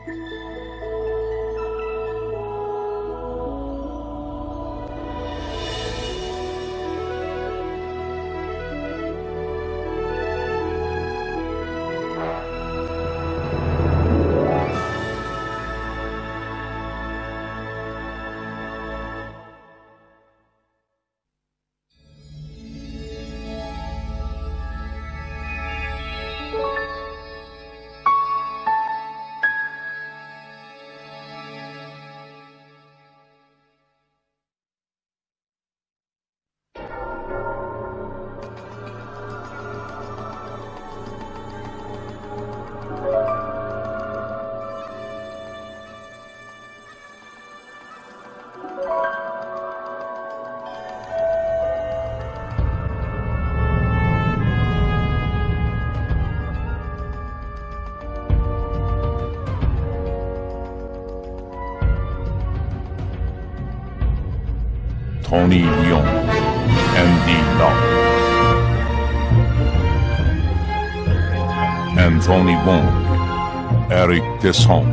Tony Leung, Andy Lau, Anthony Wong, Eric Desson.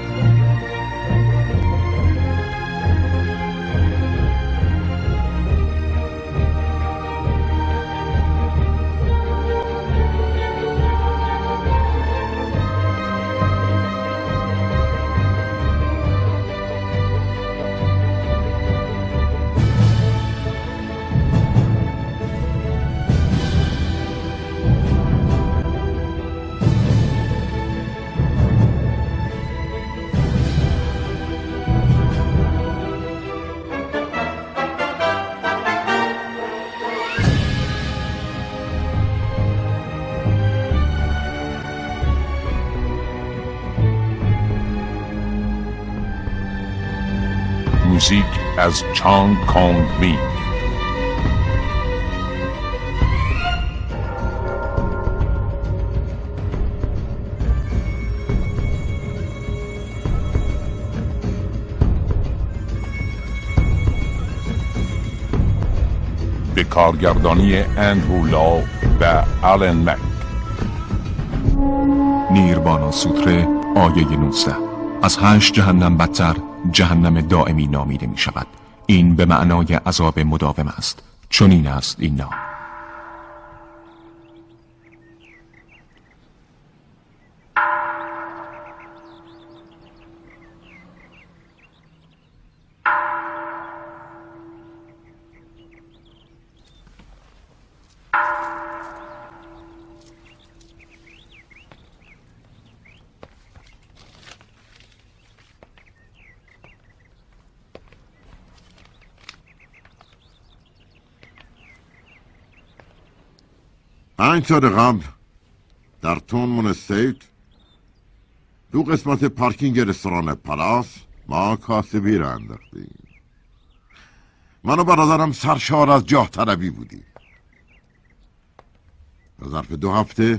موزیک از چانگ کانگ می. به کارگردانی اندرو لاو و آلن مک. نیروانا سوتره آیه 19. از 8 جهنم بدتر جهنم دائمی نامیده می شود. این به معنای عذاب مداوم است. چون این است این نام. پنج سال قبل در تونمون استیت دو قسمت پارکینگ رستوران پلاس ما کاسبی را انداختیم. من و برادرم سرشار از جاه طلبی بودیم. در ظرف 2 هفته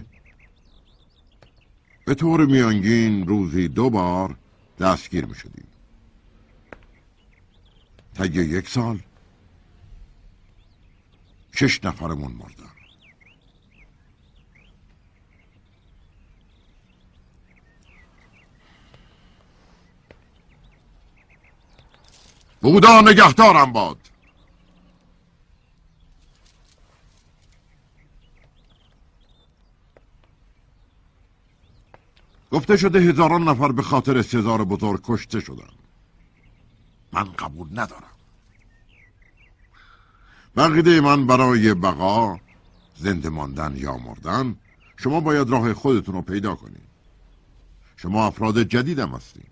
به طور میانگین روزی 2 بار دستگیر می شدیم. طی 1 سال 6 نفرمون مردن. بودا نگهدارم باد. گفته شده هزاران نفر به خاطر سزار بزرگ کشته شدن. من قبول ندارم. عقیده من برای بقا، زنده ماندن یا مردن، شما باید راه خودتون رو پیدا کنید. شما افراد جدیدم هستید.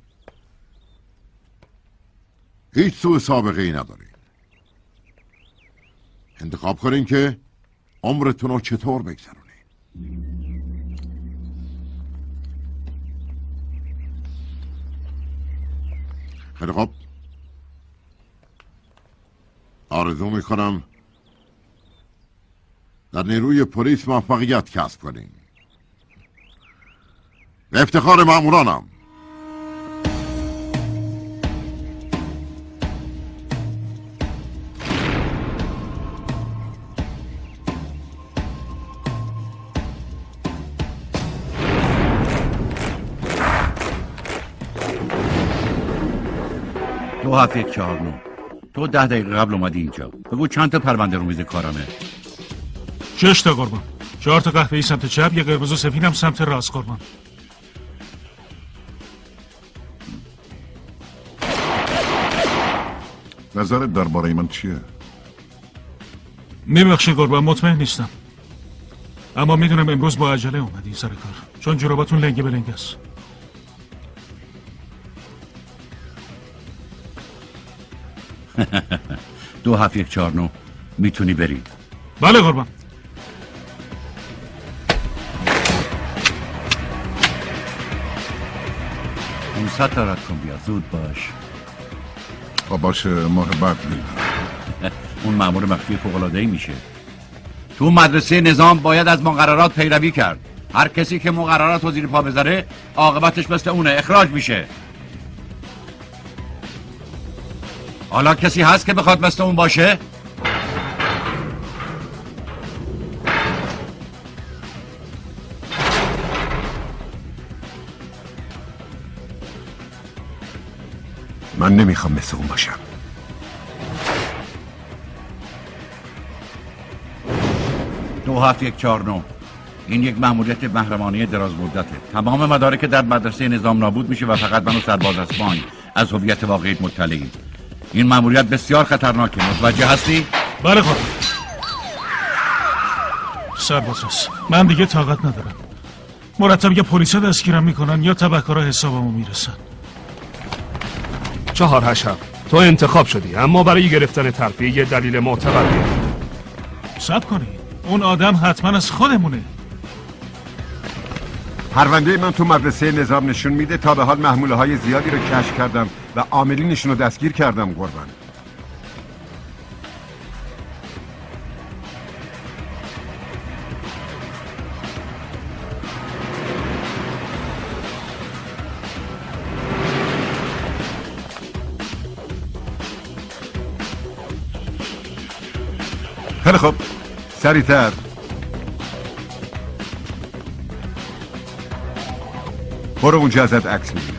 هیچ سوء سابقه ای ندارید. انتخاب کنین که عمرتون رو چطور بگذرونید. خیلی خوب. آرزو میکنم در نیروی پلیس موفقیت کسب کنین. به افتخار مامورانم. 2749. تو 10 دقیقه قبل اومدی اینجا. بگو چند تا پرونده رو میز کارانه؟ 6 تا قربان. 4 تا قهوه‌ای سمت چپ، یه قرمز و سفیدم سمت راست قربان. نظرت درباره من چیه؟ میبخشید قربان، مطمئن نیستم. اما میدونم امروز با عجله اومدی سر کار، چون جوراباتون لنگه به لنگ است. دو 749 میتونی بری. بله قربان. اون سطح رد کن بیا، زود باش. خب باشه، ماه بعد میرم. اون مأمور مخفی فوق‌العاده‌ای میشه. تو مدرسه نظام باید از مقررات پیروی کرد. هر کسی که مقررات رو زیر پا بذاره عاقبتش مثل اونه، اخراج میشه. حالا کسی هست که بخواد مثل اون باشه؟ من نمیخوام مثل اون باشم. دو 749. این یک مأموریت محرمانه دراز مدته. تمام مدارک در مدرسه نظام نابود میشه و فقط من و سرباز اسبان از هویت واقعیت مطلعیم. این مأموریت بسیار خطرناکه. متوجه هستی؟ بله قربان. سرباز است. من دیگه طاقت ندارم. مرتب یا پلیسا دستگیرم میکنن یا تبهکارا حسابمو میرسن. 487 تو انتخاب شدی، اما برای گرفتن ترفیع یه دلیل معتبر بیار. صبر کنید، اون آدم حتما از خودمونه. پرونده من تو مدرسه نظام نشون میده تا به حال محموله های زیادی رو کشف کردم و عاملینشون رو دستگیر کردم قربان. خیلی خب، سریعتر. برو اونجا ازت عکس میگیرم.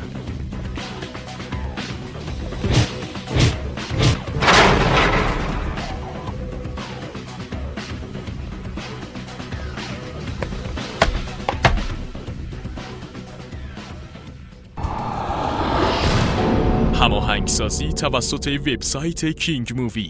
هماهنگسازی توسط وبسایت کینگ مووی.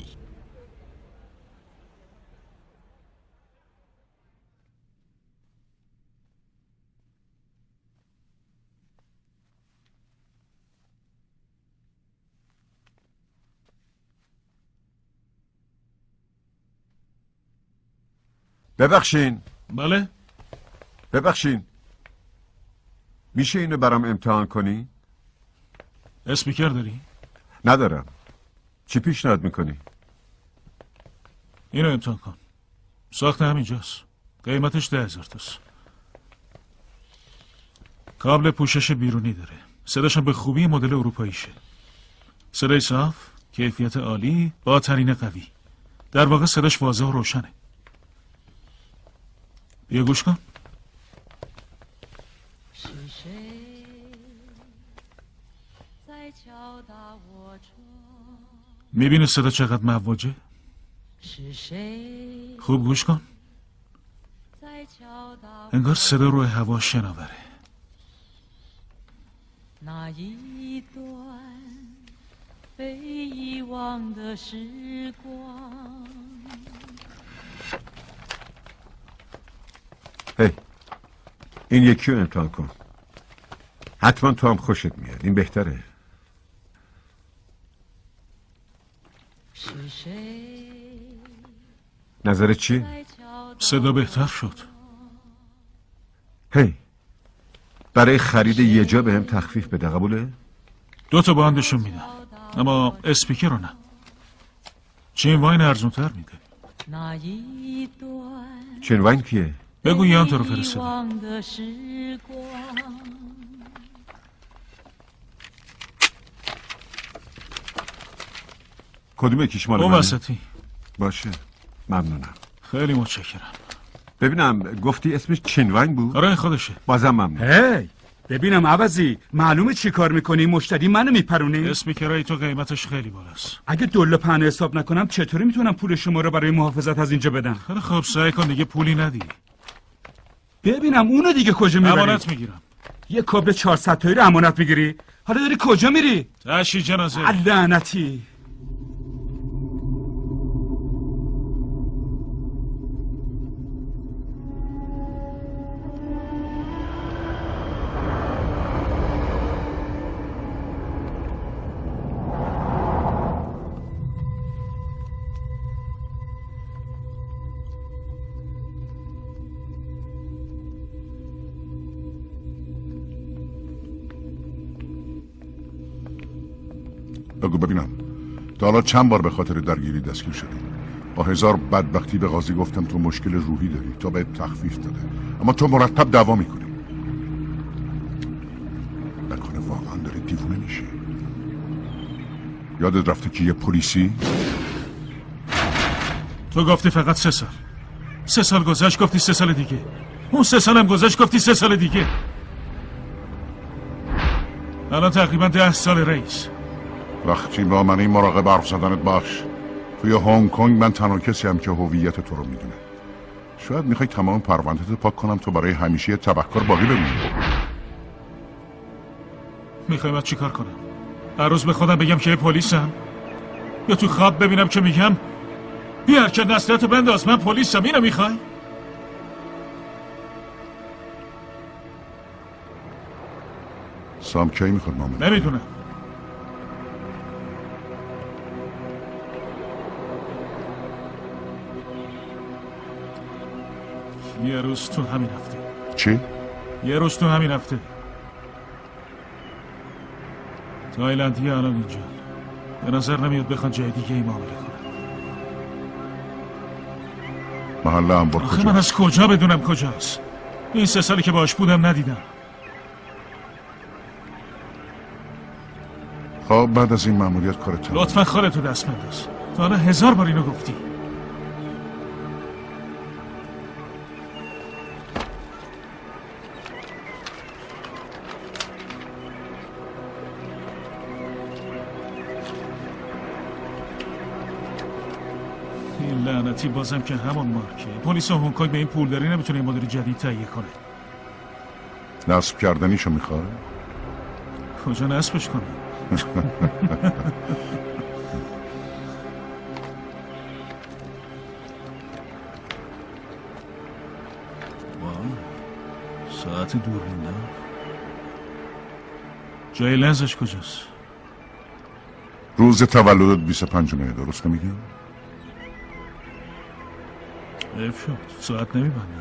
ببخشین. بله؟ ببخشین، میشه اینو برام امتحان کنی؟ اسپیکر داری؟ ندارم. چی پیشنهاد میکنی؟ اینو امتحان کن. ساخت همینجاست. قیمتش 10,000 تاست. کابل پوشش بیرونی داره. صداش به خوبی مدل اروپاییشه. صدای صاف، کیفیت عالی، باترین قوی. در واقع صداش واضح و روشنه. بیا گوش کن. میبینی صدا چقدر مواجه؟ خوب گوش کن. انگار صدا روی هوا شناوره. هی، این یکی رو امتحان کن. حتما تو هم خوشت میاد. این بهتره. نظرت چی؟ صدا بهتر شد. هی، برای خرید یه جا به هم تخفیف بده، قبوله؟ 2 تا باندشون میدم، اما اسپیکر رو نه. چین واین ارزونتر میده. چین واین کیه؟ بگو یان تو رو فرستده. کدوم یکیش مال اون منه؟ وسطی. باشه، ممنونم. خیلی متشکرم. ببینم گفتی اسمش چین واین بود؟ آره خودشه. بازم ممنون. هی، ببینم عوضی معلومه چی کار میکنی؟ مشتری منو میپرونی؟ اسمی کرای تو قیمتش خیلی بالاست. اگه دلار پهن حساب نکنم چطوری میتونم پول شما رو برای محافظت از اینجا بدم؟ خیلی خوب سعی کن دیگه پولی ندی. ببینم اونو دیگه کجا میبری؟ امانت میگیرم. یه کابل 400 تایی رو امانت میگیری؟ حالا داری کجا میری؟ تشی جنازه. لعنتی. بگو ببینم تا حالا چند بار به خاطر درگیری دستگیر شدی؟ با 1000 بدبختی به قاضی گفتم تو مشکل روحی داری تا بهت تخفیف داده، اما تو مرتب دعوا میکنی. نکنه واقعا داری دیوونه میشی؟ یادت رفته که یه پلیسی؟ تو گفتی فقط 3 سال. 3 سال گذشت گفتی 3 سال دیگه. اون 3 سالم گذشت گفتی 3 سال دیگه. الان تقریبا 10 سال رئیس. وقتی با من این مراقب حرف زدنت باش. توی هنگ کنگ من تنها کسی هم که هویت تو رو میدونه. شاید میخوای تمام پرونده‌تو پاک کنم تو برای همیشه تبهکار باقی بمونی. میخوای من چیکار کنم؟ هر روز به خودم بگم که پلیسم؟ یا تو خواب ببینم که میگم بی حرکت نصرتو بنداز من پلیسم؟ اینو میخوای؟ سام کی میخواد مامون؟ نمیدونم. یه روز تو همین هفته. چی؟ یه روز تو همین هفته. تایلندی الان اینجا. به نظر نمیاد بخوان جای دیگه ای معامله کنن. محله هم آخه من از کجا بدونم کجاست؟ این 3 سالی که باش بودم ندیدم. خب بعد از این مأموریت کارت لطفا خودتو دست بنداز. تا حالا 1000 بار اینو گفتی. این لعنتی بازم که همون مارکه. پلیس هنگ کنگ به این پولداری نمیتونه این مدیر جدید تهیه کنه. نصب کردنیشو میخوای؟ کجا نصبش کنه؟ ساعت دوربینه. جای لنزش کجاست؟ روز تولدت 25 مه، درست نمیگم؟ حیف شد ساعت نمیبندم.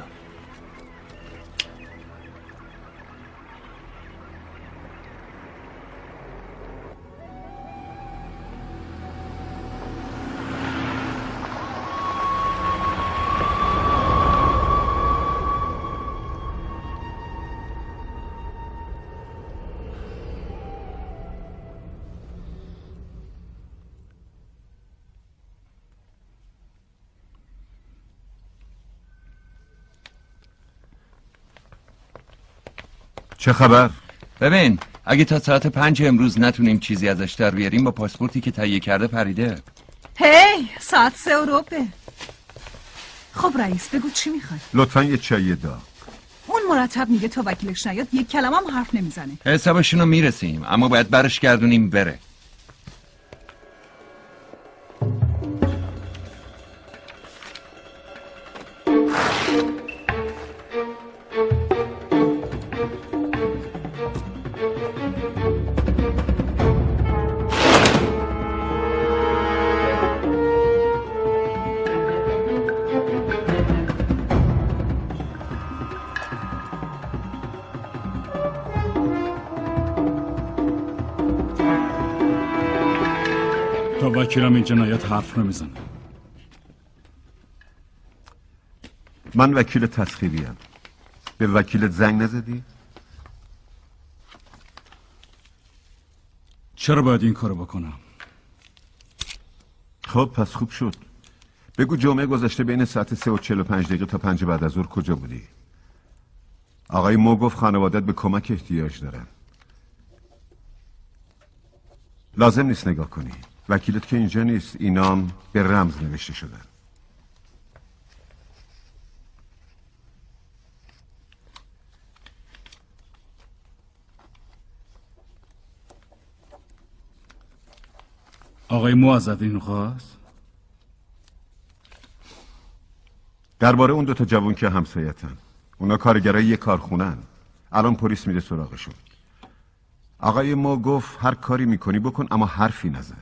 چه خبر؟ ببین اگه تا ساعت 5 امروز نتونیم چیزی ازش در بیاریم با پاسپورتی که تهیه کرده پریده. هی ساعت 3 و ربع. خب رئیس بگو چی میخوای؟ لطفا یه چای داغ. اون مرتب میگه تا وکیلش نیاد یک کلمه هم حرف نمیزنه. حسابشونو میرسیم اما باید برش گردونیم بره. وکیلم این جنایت حرف نمیزنه. من وکیل تسخیریم. به وکیلت زنگ نزدی؟ چرا باید این کارو بکنم؟ خب پس خوب شد. بگو جمعه گذشته بین ساعت 3 و 45 دقیقه تا 5 بعد از ظهر کجا بودی؟ آقای مو گفت خانوادت به کمک احتیاج دارن. لازم نیست نگاه کنی. وکیلت که اینجا نیست. اینام به رمز نوشته شدن. آقای مو ازت اینو خواست؟ درباره اون 2 جوان که همسایتن. اونا کارگرای یه کارخونه‌ن. الان پلیس میره سراغشون. آقای مو گفت هر کاری میکنی بکن اما حرفی نزن.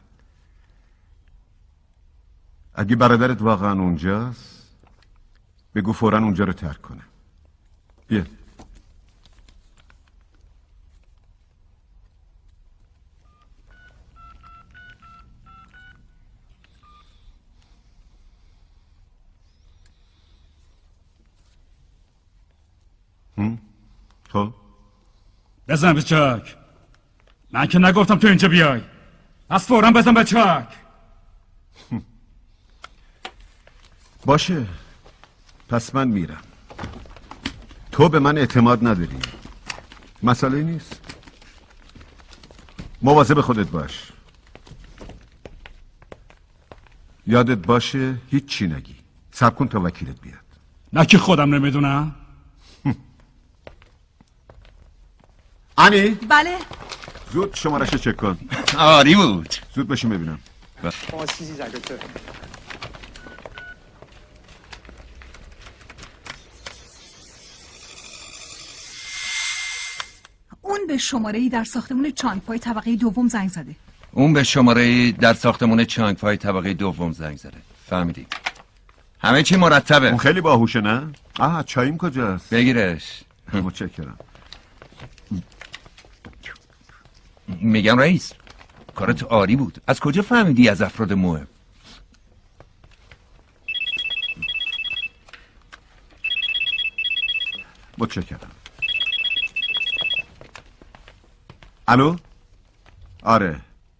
اگه برادرت واقعا اونجاست بگو فوراً اونجا رو ترک کنه. بیا. خب بزن به چاک. من که نگفتم تو اینجا بیای. پس فوراً بزن به چاک. باشه. پس من میرم. تو به من اعتماد نداری. مسئله نیست. مواظب خودت باش. یادت باشه هیچ چی نگی. صبر کن تا وکیلت بیاد. نه که خودم نمیدونم. انی؟ بله. زود شمارش چک کن. عالی بود. زود بشین ببینم. اون به شماره‌ای در ساختمون چانگپای طبقه دوم زنگ زده. اون به شماره‌ای در ساختمون چانگپای طبقه دوم زنگ زده. فهمیدی؟ همه چی مرتبه. اون خیلی باهوشه نه؟ چاییم کجاست؟ بگیرش. متشکرم. میگم رئیس کارت عالی بود. از کجا فهمیدی از افراد مهم؟ متشکرم. الو؟ آره.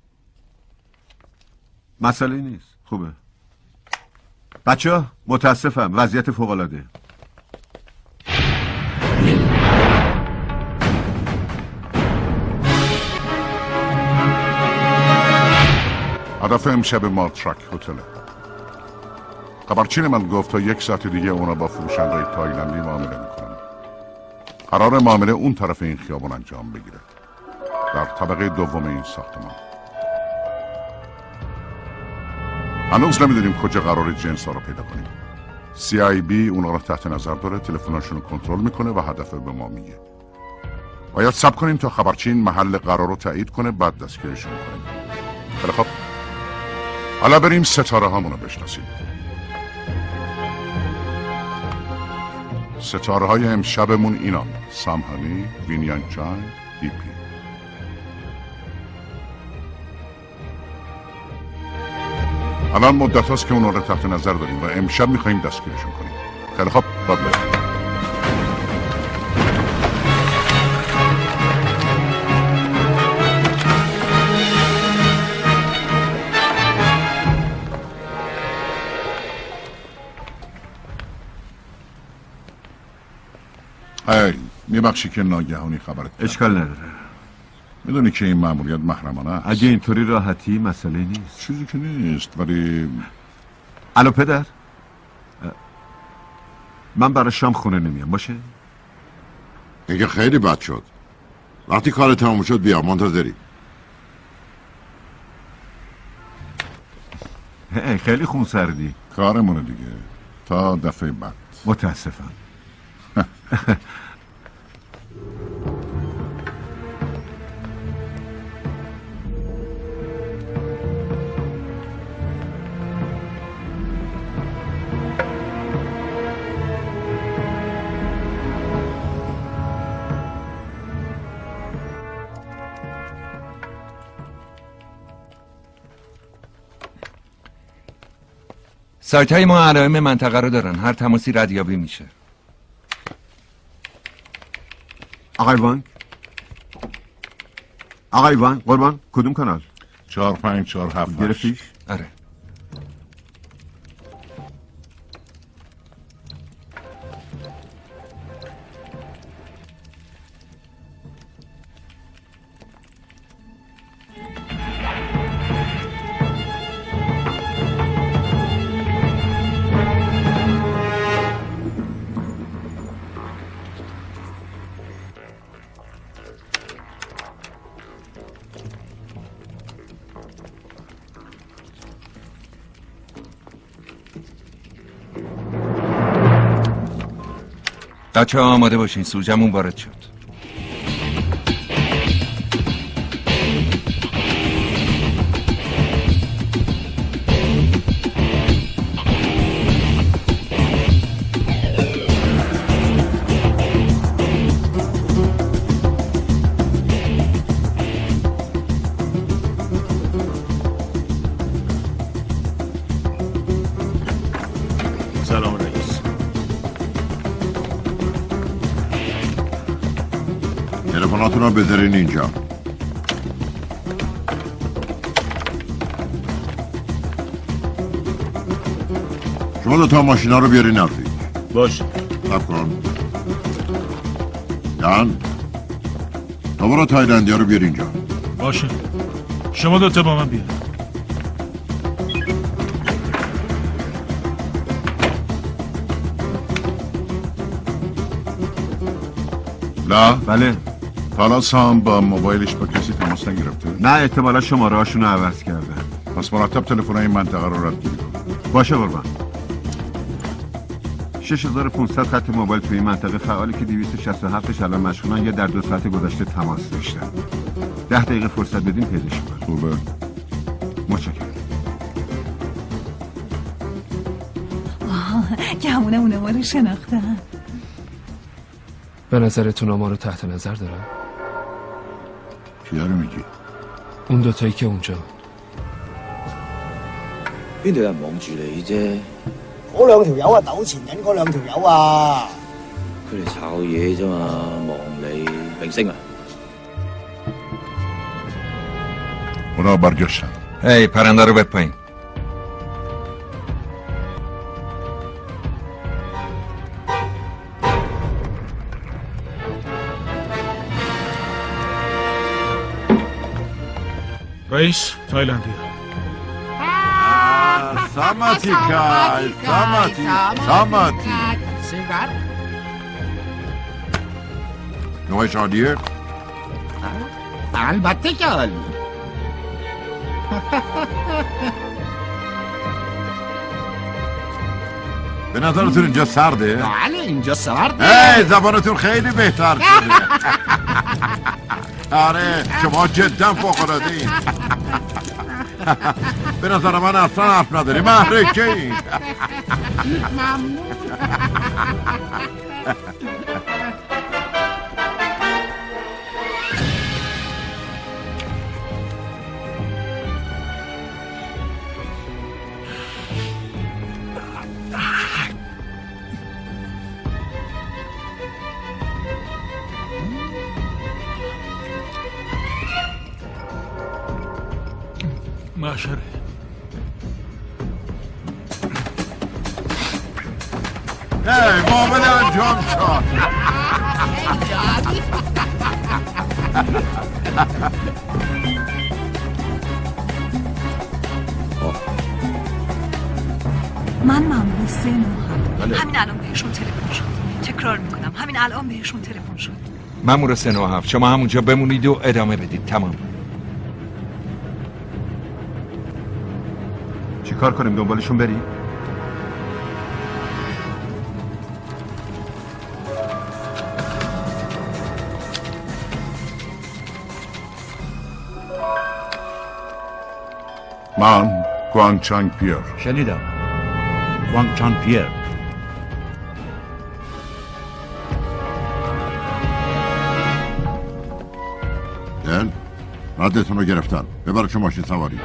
مسئله نیست. خوبه. بچه متاسفم. وضعیت فوق‌العاده. هدف امشب ما ترک هتله. خبرچین من گفت تا 1 ساعت دیگه اونا با فروشنده تایلندی معامله میکنن. قرار معامله اون طرف این خیابان انجام بگیره، در طبقه دوم این ساختمان. هنوز نمیدونیم کجا قرار جنس ها رو پیدا کنیم. CIB اونا رو تحت نظر داره، تلفناشون رو کنترل میکنه و هدف به ما میگه. باید صبر کنیم تا خبرچین محل قرار رو تایید کنه، بعد دستگیرشون کنیم. خیلی خب، حالا بریم ستاره هامونو بشناسیم. ستاره های امشبمون اینان: سامهانی، وینیان چای، دیپی. الان مدت هاست که اونا رو تحت نظر داریم و امشب میخواییم دستگیرشون کنیم. خیلی خب، باید بریم. میبخشی که ناگهانی خبرت اشکال نداره. میدونی که این مأموریت محرمانه است. اگه اینطوری راحتی مسئله نیست. چیزی که نیست، ولی الو پدر، من برای شام خونه نمیام باشه؟ اینکه خیلی بد شد. وقتی کار تموم شد بیا، منتظری. خیلی خونسردی. کارمونه دیگه، تا دفعه بعد. متاسفم. سایت های ما علائم منطقه رو دارن. هر تماسی ردیابی میشه. آقای وان قربان کدوم کانال؟ 4547 گرفتیش؟ آره. بچه ها آماده باشین، سوژمون وارد شد. سلام رئیس. تلفناتون رو بذارین اینجا. شما دوتا ماشینا رو بیارین نزدیک. باشه. صبر کن. دان تو برو تایلندی ها رو بیار اینجا. باشه. شما دوتا با من بیار. لا بله. حالا سام با موبایلش با کسی تماس نگرفته؟ نه، احتمالا شماره هاشون رو عوض کردن. پس مرتب تلفن این منطقه رو رد گیری کن. باشه قربان. 6500 خط موبایل توی این منطقه فعالی که 267 الان مشغولن یا در 2 ساعت گذشته تماس داشتن. 10 دقیقه فرصت بدین پیداش کنم. خوبه. متشکرم. گمونه ما رو شناختن. به نظرتون ما رو تحت نظر دارن؟ کیا رو میگی؟ اون دوتایی که اونجا. 邊度有人望住你啫？嗰兩條友啊，糾纏緊嗰兩條友啊！佢哋炒嘢啫嘛，望你明星啊！ اونا برگشتن. هی پرنده رو بپایین. رئیس تایلندی. ساماتی سیگار؟ نوع شادیه؟ البته که عالی. به نظرتون اینجا سرده؟ بله اینجا سرده. زبانتون خیلی بهتر شده. آره شما جدا فوق‌العاده این. به نظر من اصلا حرف نداری، محرکه این. ممنون. معشره. معامله انجام شد. من مأمور 397. همین الان بهشون تلفن شد. تکرار میکنم همین الان بهشون تلفن شد. مأمور 397 شما همونجا بمونید و ادامه بدید. تمام. چی کار کنیم؟ دنبالشون بریم؟ من کوانگ چانگ پیر. شنیدم. کوانگ چانگ پیر. دل ردتون رو گرفتن. ببرو چه ماشین سواری.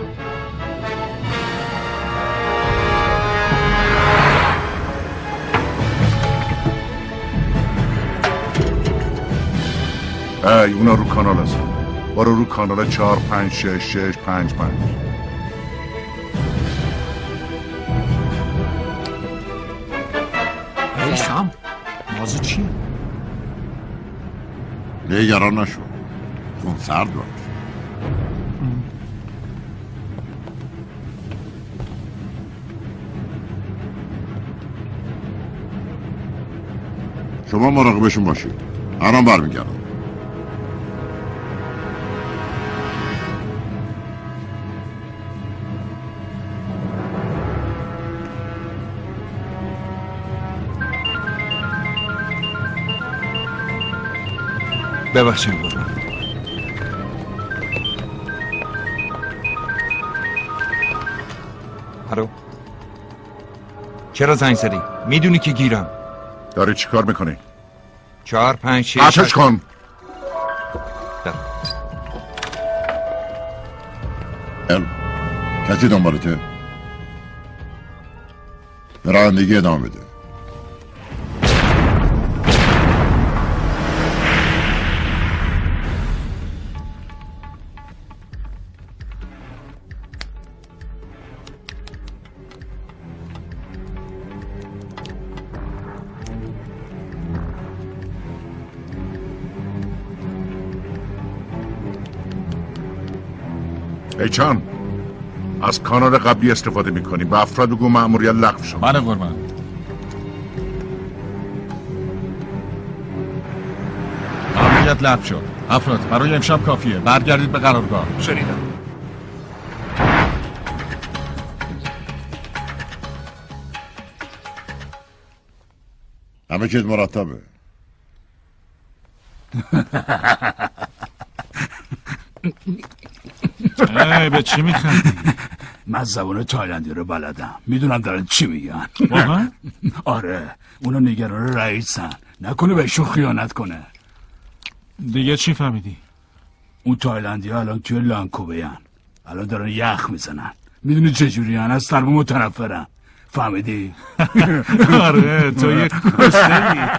ای اونا رو کانال هستن. برو رو کانال 456655. ای سام موضوع چیه؟ نگران نشو. خون سرد باش. شما مراقبشون باشید. الان برمیگردم. ببخشید قربان. الو چرا زنگ زدی؟ میدونی که گیرم. داری چی کار میکنی؟ 4 5 6 آتش کن. کسی دنبالته؟ به رانندگی ادامه بده. ایچان از کانال قبلی استفاده میکنی به افراد بگو مأموریت لغو شد. بله قربان. مأموریت لغو شد. افراد برای امشب کافیه. برگردید به قرارگاه. شنیدم. همه چیز مرتبه. به چی میخندی؟ من زبان تایلندی رو بلدم. میدونم دارن چی میگن. واقعا؟ آره اونا نگران رئیسن. نکنه بهشون خیانت کنه. دیگه چی فهمیدی؟ اون تایلندی ها الان توی لانکوبه‌ین. الان دارن یخ میزنن. میدونی چجوری هن؟ از سرما متنفرن. فهمیدی؟ آره تو یه کسته.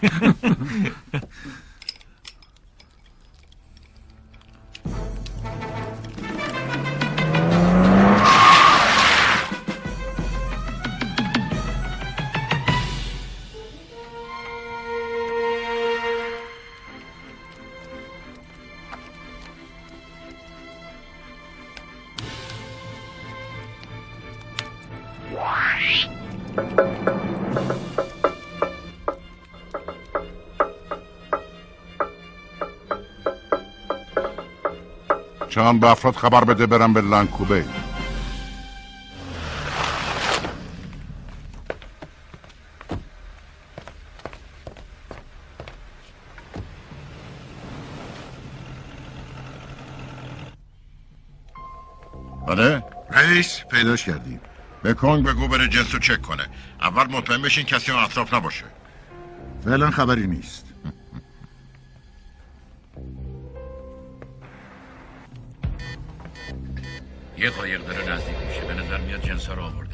چند به افراد خبر بده برم به لانکوبه. بله؟ رئیس پیداش کردیم. به کنگ بگو بره جنسو چک کنه. اول مطمئن بشین کسی اون اطراف نباشه. فعلا خبری نیست. یه قایق داره نزدیک میشه. به نظر میاد جنسا رو آورده.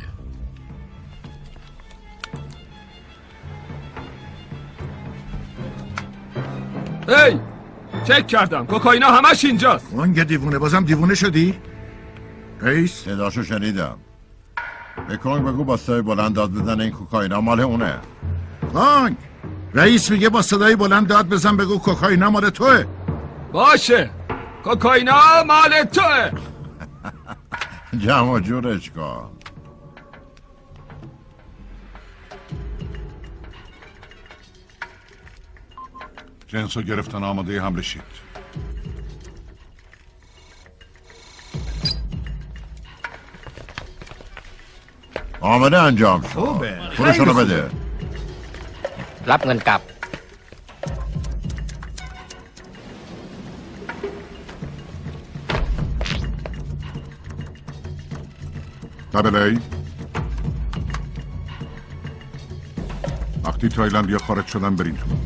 هی چک کردم کوکائینا همش اینجاست. اون یه دیوونه بازم دیوونه شدی؟ رئیس صداشو شنیدم. به کنگ بگو با صدای بلند داد بزن این کوکائینا مال اونه. کنگ رئیس میگه با صدای بلند داد بزن بگو کوکائینا مال توه. باشه کوکائینا مال توه. جمع و جورش کن. جنسو گرفتن آماده حمله شید. آماده انجام شد. پولشونو بده. รับเงินกลับ دبل وقتی تایلندیا خارج شدن برین تو.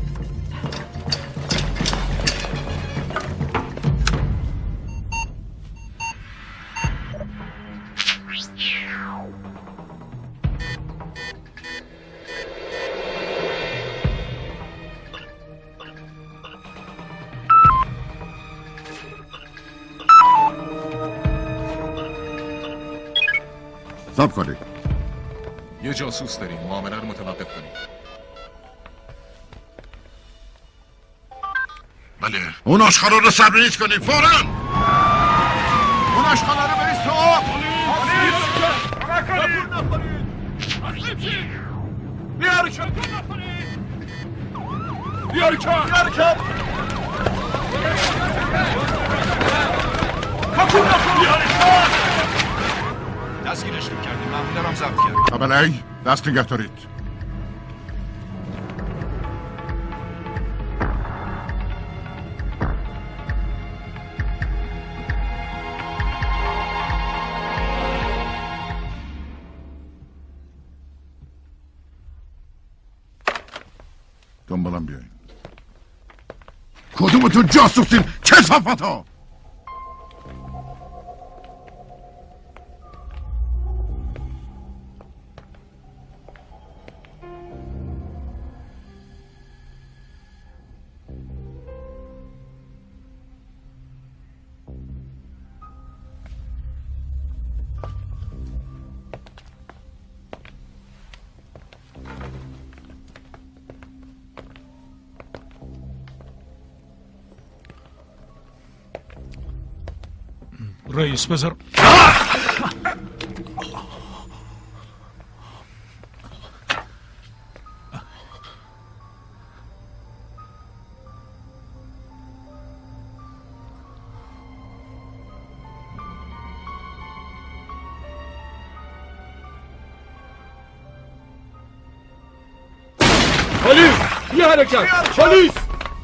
ساب کنید. یه جاسوس داریم. معامله رو متوقف کنید. بله. اون آشخالا رو سربریز کنید فوراً. اون آشخالا رو بریز تو. بیارکن دستگیرش کردیم. مامون دارم ضبط کرد. دبل دست نگه دارید. دنبالم بیاین. کدومتون جاسوسین؟ کثافتا! رئیس بذار پلیس! یه حرکت! پلیس!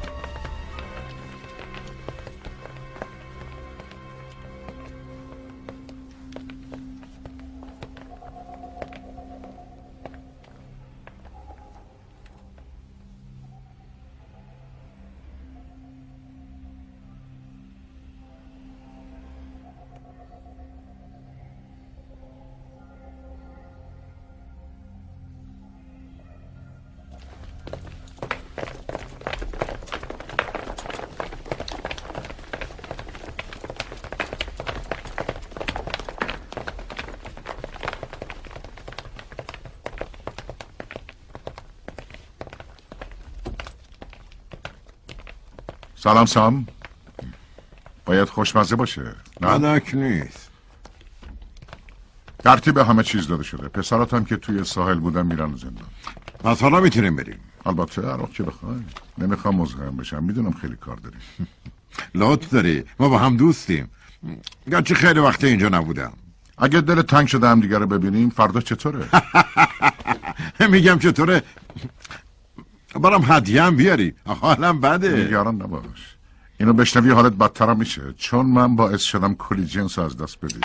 سلام سام. باید خوشمزه باشه. مدک نیست. ترتیب همه چیز داده شده. پسرات هم که توی ساحل بودن میرن زندان. پس حالا میتونیم بریم. البته عراق که بخوای. نمیخوام مزاحم بشم. میدونم خیلی کار داری. لطف داری. ما با هم دوستیم. گرچه خیلی وقت اینجا نبودم. اگه دل تنگ شده هم دیگه رو ببینیم فردا چطوره؟ میگم چطوره؟ برام هدیه هم بیاری. حالم بده. نگران نباش. اینو بشنوی حالت بدتر میشه، چون من باعث شدم کلی جنس از دست بدی.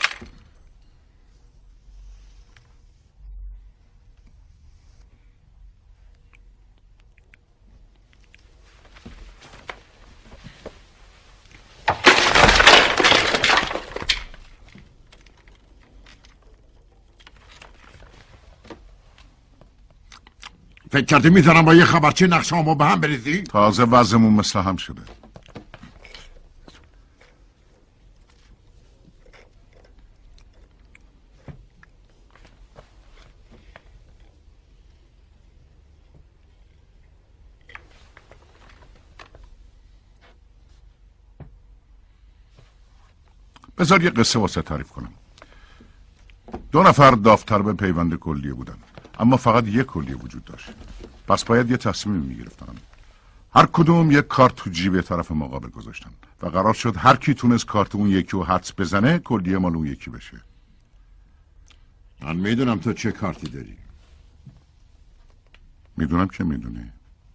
فکر کردی میذارم با یه خبرچه نقشه همو به هم بریزی؟ تازه وضعمون مثل هم شده. بذار یه قصه واسه تعریف کنم. 2 نفر داوطلب پیوند کلیه بودن، اما فقط یک کلیه وجود داشت. پس باید یه تصمیم میگرفتن. هر کدوم یک کارت تو جیب طرف مقابل گذاشتن و قرار شد هر کی تونست کارت اون یکی رو حدس بزنه کلیه مال اون یکی بشه. من میدونم تو چه کارتی داری. میدونم که میدونی.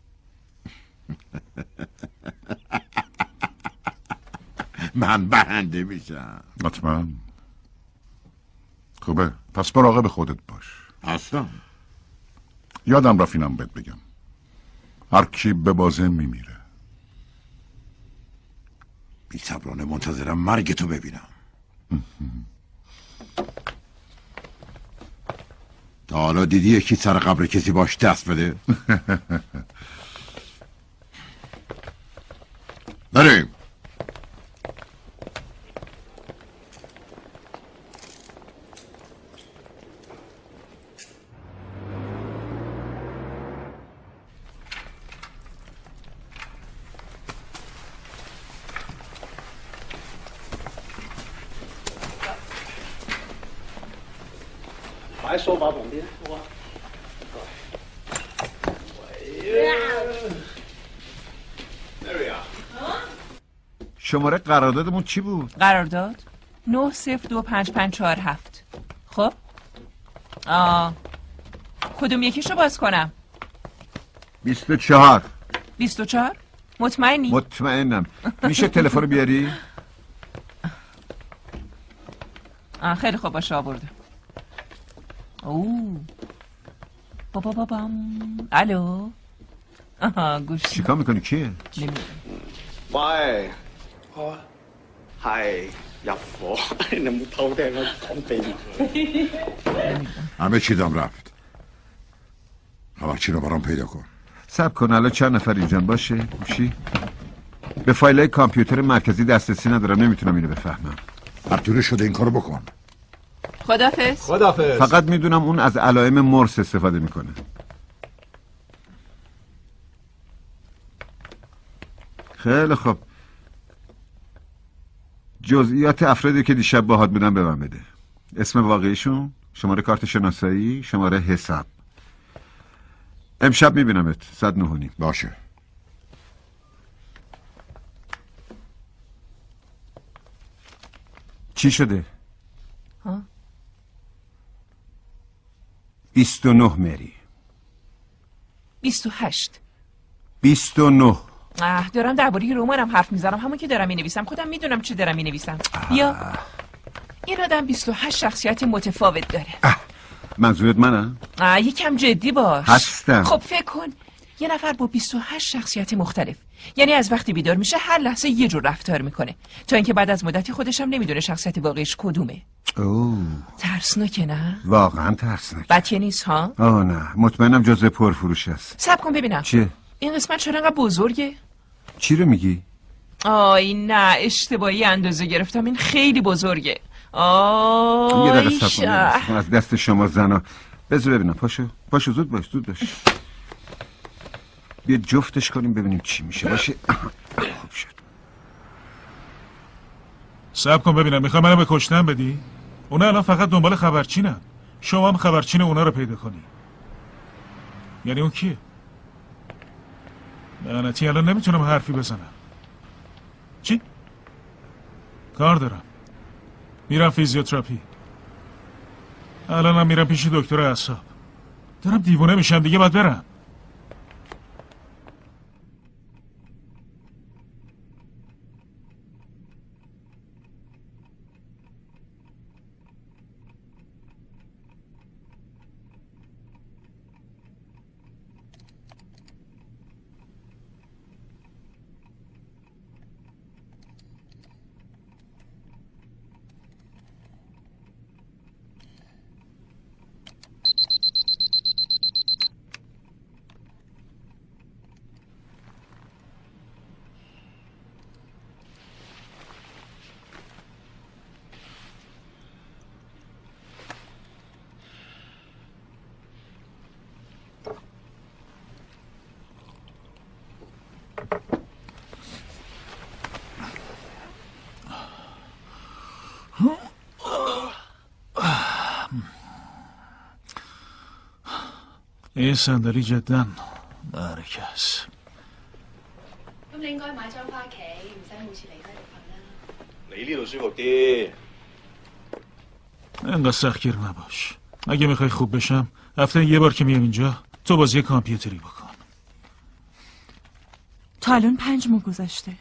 من برنده میشم. حتما. خوبه، پس مراقب خودت باش. اصلا یادم رفت اینم بهت بگم. هر کی به بازه میمیره. بی صبرانه منتظرم مرگ تو ببینم. تا حالا دیدی یکی سر قبر کسی باش دست بده؟ بریم. شماره قراردادمون چی بود؟ قرارداد 902557. خب کدوم یکیشو باز کنم؟ 24. 24 مطمئنی؟ مطمئنم. میشه تلفن بیاری؟ خیلی خوب، باشه آورده. او بابام. الو آها گوش چیکار میکنی؟ کیه؟ 喂，係入伙，你有冇偷聽我講秘密？ همه چیزم رفت. خبرچین رو برام پیدا کن. صبر کن الان چند نفر اینجا باشه؟ گوشی؟ به فایلای کامپیوتر مرکزی دسترسی ندارم، نمیتونم اینو بفهمم. هر طوری شده این کارو بکن. خدافظ. فقط میدونم اون از علائم مرس استفاده میکنه. خیلی خوب. جزئیات افرادی که دیشب باهات بودن به من بده. اسم واقعیشون، شماره کارت شناسایی، شماره حساب. امشب میبینمت 109:30. باشه. چی شده؟ ها؟ 29 مری. 28. 29. دارم درباره رمانم حرف میزنم، همون که دارم مینویسم. خودم میدونم چی دارم مینویسم. یا این آدم 28 شخصیت متفاوت داره. منظورت منم؟ یکم جدی باش. هستم. خب فکر کن یه نفر با 28 شخصیت مختلف، یعنی از وقتی بیدار میشه هر لحظه یه جور رفتار میکنه، تا اینکه بعد از مدتی خودش هم نمیدونه شخصیت واقعیش کدومه. ترسناکه نه؟ واقعا ترسناکه. بچه نیست ها؟ نه، مطمئنم جزء پرفروش است. صبر کن ببینم. چیه؟ این قسمت چرا انقدر بزرگه؟ چی رو میگی؟ نه اشتباهی اندازه گرفتم، این خیلی بزرگه. یه دقیقه صبر کن از دست شما زنا. بذار ببینم. پاشو زود باش. بیا جفتش کنیم ببینیم چی میشه. باشه. خوب شد. صبر کن ببینم. میخوای منو به کشتن بدی؟ اونا الان فقط دنبال خبرچینن. شما هم خبرچین اونا رو پیدا کنی. یعنی اون کیه؟ لعنتی الان نمیتونم حرفی بزنم. چی؟ کار دارم. میرم فیزیوتراپی. الانم میرم پیش دکتر اعصاب. دارم دیوونه میشم دیگه، باید برم. این صندلی جدا برکه است. انقدر سختگیر نباش. اگه میخوای خوب بشم هفته یه بار که میام اینجا تو بازی کامپیوتری بکن. تا الان 5 ماه گذشته.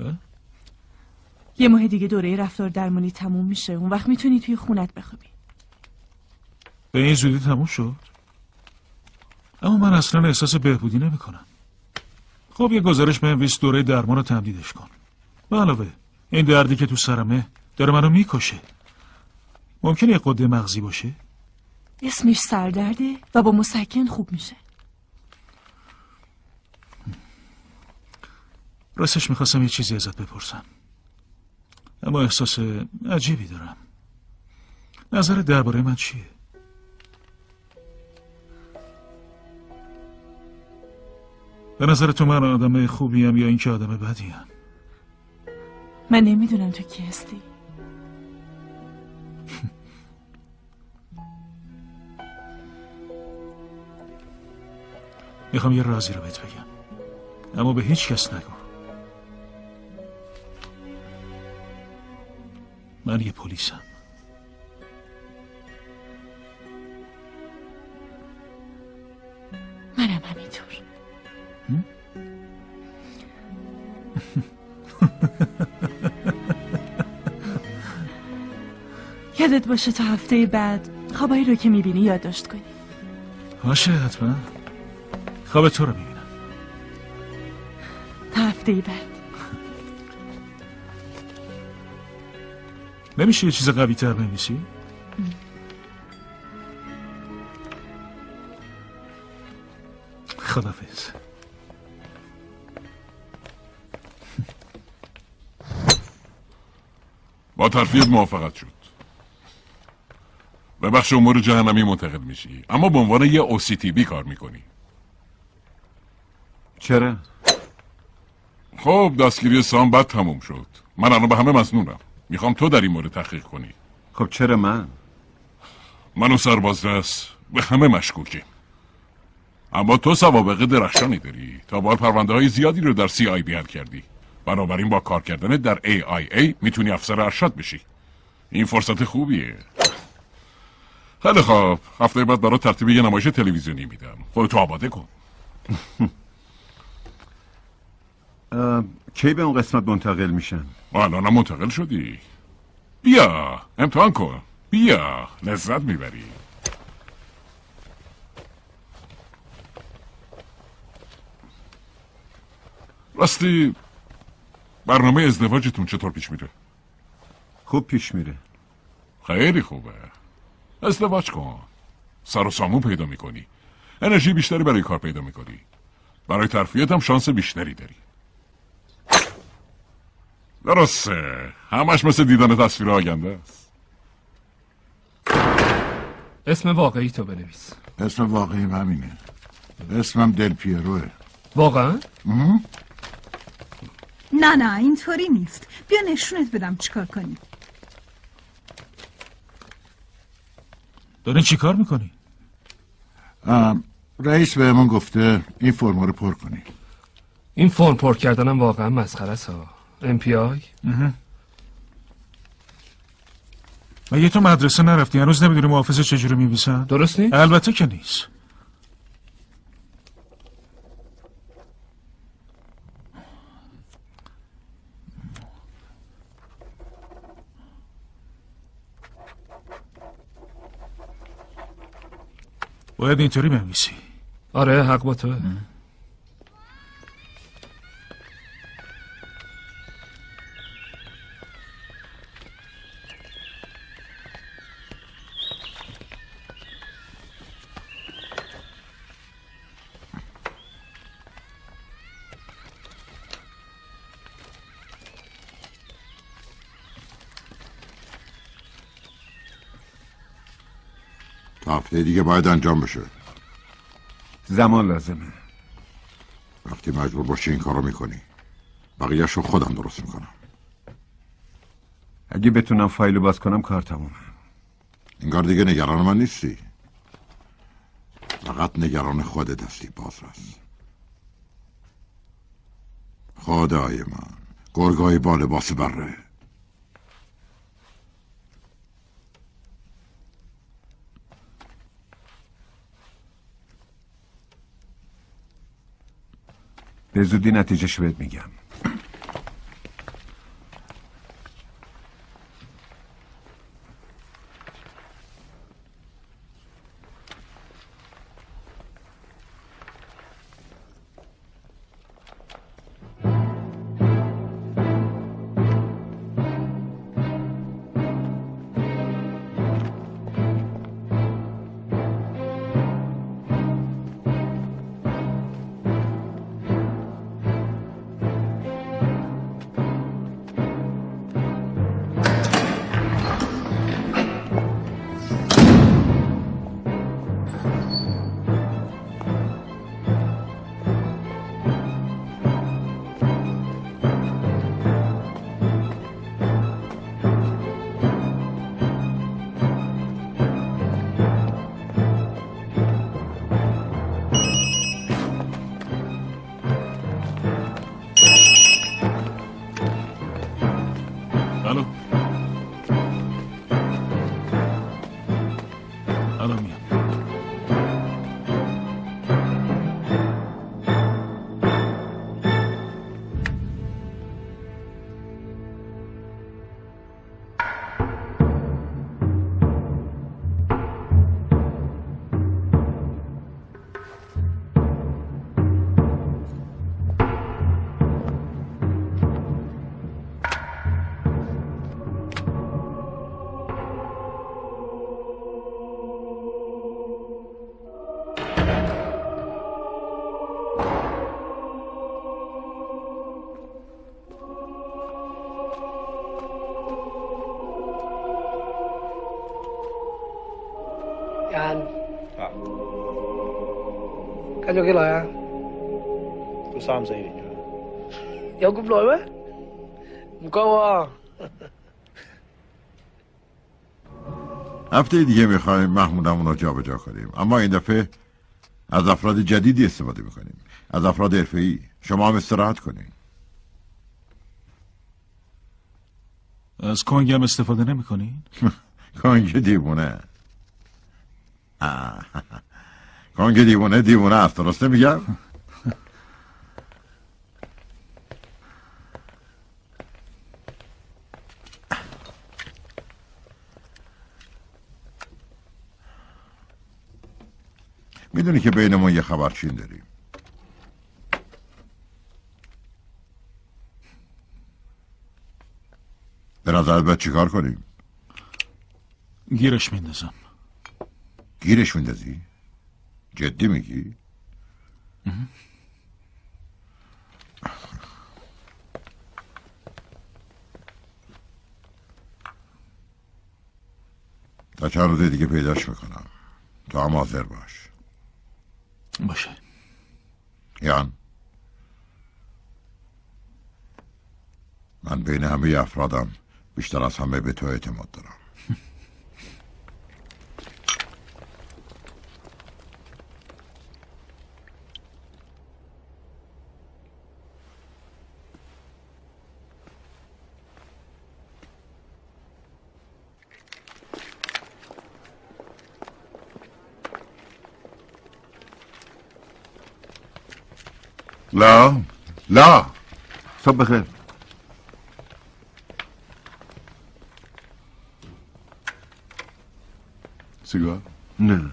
یه ماه دیگه دوره رفتار درمانی تموم میشه. اون وقت میتونی توی خونت بخوابی. به این زودی تموم شد؟ اما من اصلا احساس بهبودی نمی کنم. خب یه گزارش بنویس دوره درمان رو تمدیدش کن. به علاوه این دردی که تو سرمه داره منو میکشه. ممکنه یه غده مغزی باشه؟ اسمش سردرده و با مسکن خوب میشه. راستش میخواستم یه چیزی ازت بپرسم، اما احساس عجیبی دارم. نظر درباره من چیه؟ به نظر تو من آدم خوبیم یا اینکه آدم بدیم؟ من نمیدونم تو کی هستی. میخوام یه رازی رو بهت بگم، اما به هیچ کس نگو. من یه پلیسم. منم همینطور. یادت باشه تا هفته بعد خوابایی رو که میبینی یادداشت کنی. باشه حتما. خواب تو رو میبینم. هفته بعد. نمیشه یه چیز قوی تر بنویسی؟ خدافظ. با ترفیعت موافقت شد. به بخش امور جهنمی منتقل میشی، اما به عنوان یه OCTB کار میکنی. چرا؟ خب دستگیری سام بد تموم شد. من الان به همه مظنونم. میخوام تو در این مورد تحقیق کنی. خب چرا من و سربازرس به همه مشکوکیم. اما تو سوابق درخشانی داری. تا بار پرونده های زیادی رو در CIB حل کردی. بنابراین با کار کردن در AIA میتونی افسر ارشد بشی. این فرصت خوبیه. خیلی خوب، هفته بعد برای ترتیب یه نمایش تلویزیونی میدم. خودتو آماده کن. کی به اون قسمت منتقل میشن؟ الانم منتقل شدی. بیا امتحان کن. بیا لذت میبری. راستی برنامه ازدواجتون چطور پیش میره؟ خوب پیش میره. خیلی خوبه. ازدواج کن. سر و سامون پیدا میکنی. انرژی بیشتری برای کار پیدا میکنی. برای ترفیعت هم شانس بیشتری داری. درسته. همش مثل دیدن تصویر آینده است. اسم واقعی تو بنویس. اسم واقعیم همینه. اسمم دل پیروه. واقعا؟ نه اینطوری نیست. بیا نشونت بدم چیکار کنی. داری چی کار میکنی؟ رئیس بهمون گفته این فرما رو پر کنی. این فرم پر کردنم واقعا مسخره است ها. MPI؟ مگه تو مدرسه نرفتی؟ هنوز نمیدونی محافظ چجوری میویسن؟ درست نیست؟ البته که نیست. باید اینطوری بنویسی. آره حق با توه. هفته دیگه باید انجام بشه. زمان لازمه. وقتی مجبور باشی این کارو میکنی. بقیه‌شو خودم درست میکنم. اگه بتونم فایلو باز کنم کار تمومه. انگار دیگه نگران من نیستی. فقط نگران خودت هستی بازرس. خدای من، گرگای با لباس بره. به زودی نتیجهشو بهت میگم. 跟咗幾耐啊？ 都3、4年㗎啦。 有咁耐咩？唔夠啊！ هفته دیگه میخوایم محمودمون رو جابجا کنیم، اما این دفعه از افراد جدیدی استفاده میکنیم، از افراد حرفه‌ای. شما هم استراحت کنین. از کنگ هم استفاده نمی کنین؟ کنگ دیوونه. کنگ دیوونه است، درسته میگم؟ میدونی که بینمون یه خبرچین داریم. به نظرت باید چیکار کنیم؟ گیرش میندازم. گیرش میندازی؟ جدی میگی؟ تا چند روز دیگه پیداش میکنم. تو هم حاضر باش. باشه. یان، من بین همه افرادم بیشتر از همه به تو اعتماد دارم. لا صبح بخیر. سیگار؟ نه.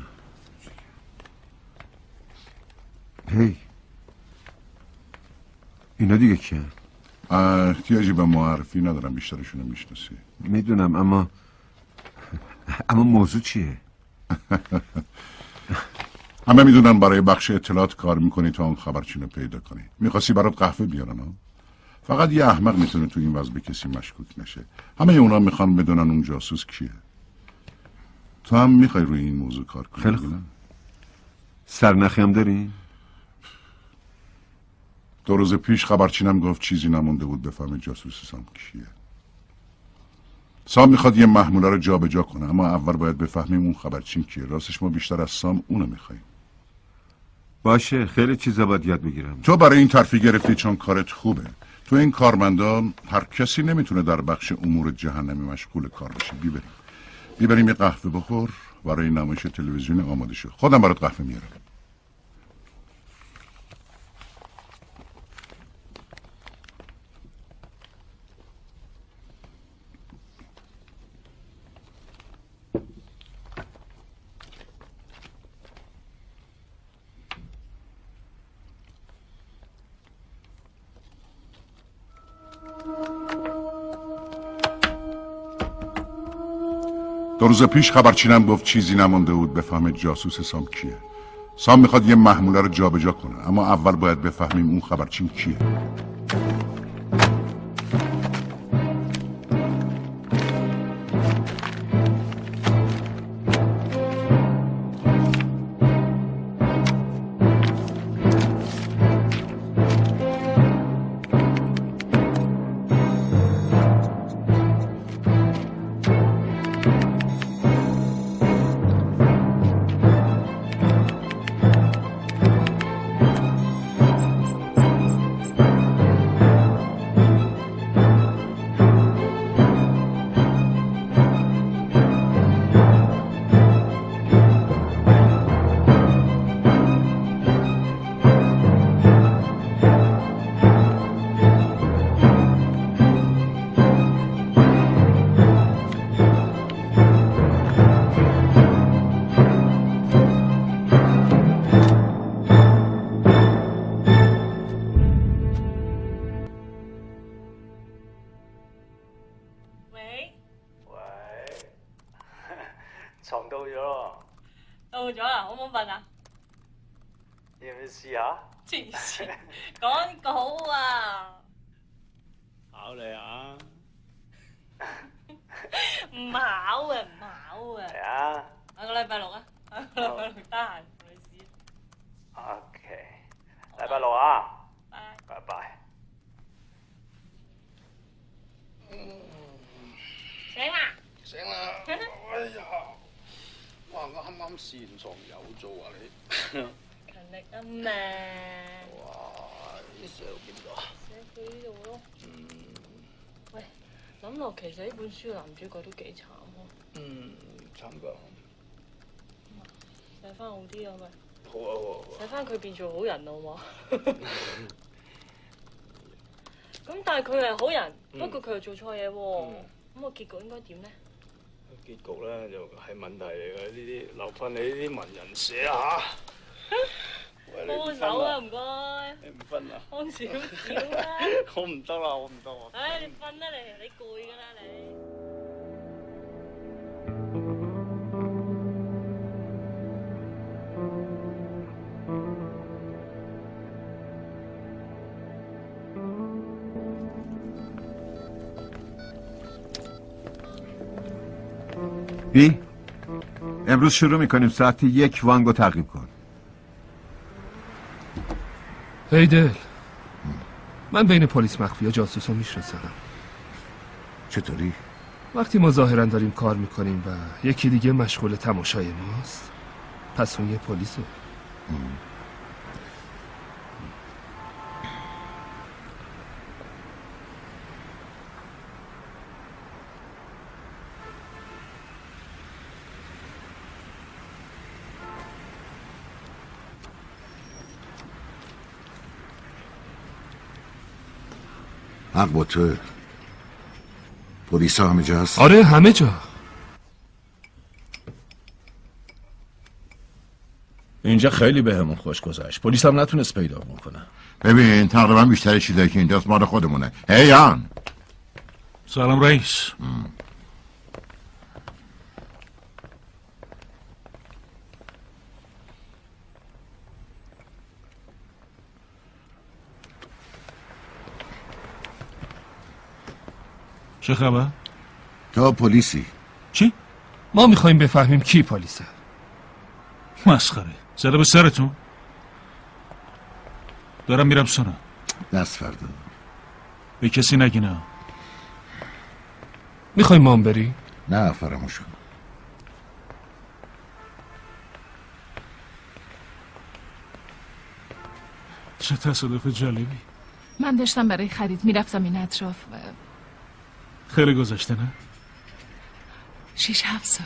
هی اینا دیگه کیه؟ احتیاجی به معرفی ندارم، بیشترشونو میشناسی. میدونم، اما موضوع چیه؟ همه میدونن برای بخش اطلاعات کار میکنی تا اون خبرچینو پیدا کنی. میخواستی برات قهوه بیارن ها؟ فقط یه احمق میتونه تو این وضع به کسی مشکوک نشه. همه اونا میخوان بدونن اون جاسوس کیه. تو هم میخوای روی این موضوع کار کنی؟ خیلی خوب. سرنخی هم داری؟ 2 روز پیش خبرچینم گفت چیزی نمونده بود بفهمه جاسوس سام کیه. سام میخواد یه محموله رو جابجا کنه، اما اول باید بفهمیم اون خبرچین کیه. راستش ما بیشتر از سام اونو میخوایم. باشه، خیلی چیزا باید یاد بگیرم. تو برای این ترفیع گرفتی چون کارت خوبه. تو این کارمندا هر کسی نمیتونه در بخش امور جهنمی مشغول کار بشه. بیبریم یه قهوه بخور، برای نمایش تلویزیون آماده شو. خودم برات قهوه میارم. دو روز پیش خبرچینم گفت چیزی نمونده بود بفهمه جاسوس سام کیه. سام میخواد یه محموله رو جابجا کنه، اما اول باید بفهمیم اون خبرچین کیه. 得閒同你試。OK， 禮拜六啊，拜拜。醒啦！哎呀，哇！我啱啱試完床有做啊你。勤力啊嘛！哇！啲寫到邊度啊？寫佢呢度咯。喂，諗落其實呢本書嘅男主角都幾慘喎。慘㗎。寫翻好啲啊咪。好啊好啊。寫翻佢變做好人好嘛？咁但係佢係好人，不過佢又做錯嘢喎。咁個結局應該點咧？結局咧就係問題嚟嘅，呢啲留翻你呢啲文人寫下。幫手啊，唔該。你唔分啊？幫少少啦。我唔得啦，我唔得啊。唉，你瞓啦你攰㗎啦你。 بی امروز شروع میکنیم ساعت 1 وانگو تعقیب کن. هیدل من بین پلیس مخفی و جاسوس رو میشناسم. چطوری؟ وقتی ما ظاهرا داریم کار میکنیم و یکی دیگه مشغول تماشای ماست پس اون یه پلیسه. حق با تو. پلیس ها همه جا هست؟ آره همه جا. اینجا خیلی بهمون خوش گذشت. پلیس هم نتونست پیدامون کنه. ببین تقریبا بیشتر چیزایی که اینجاست مال خودمونه. هیان سلام رئیس. چه خبر؟ تو پلیسی. چی؟ ما میخوایم بفهمیم کی پلیسه. مسخره. زده به سرتون. دارم میرم سنا. دست فردا. به کسی نگی نه. میخوایم ما هم بری؟ نه فراموش کن. چه تصادف جالبی. من داشتم برای خرید میرفتم این اطراف و خیلی گذشته نه؟ 6-7 سال.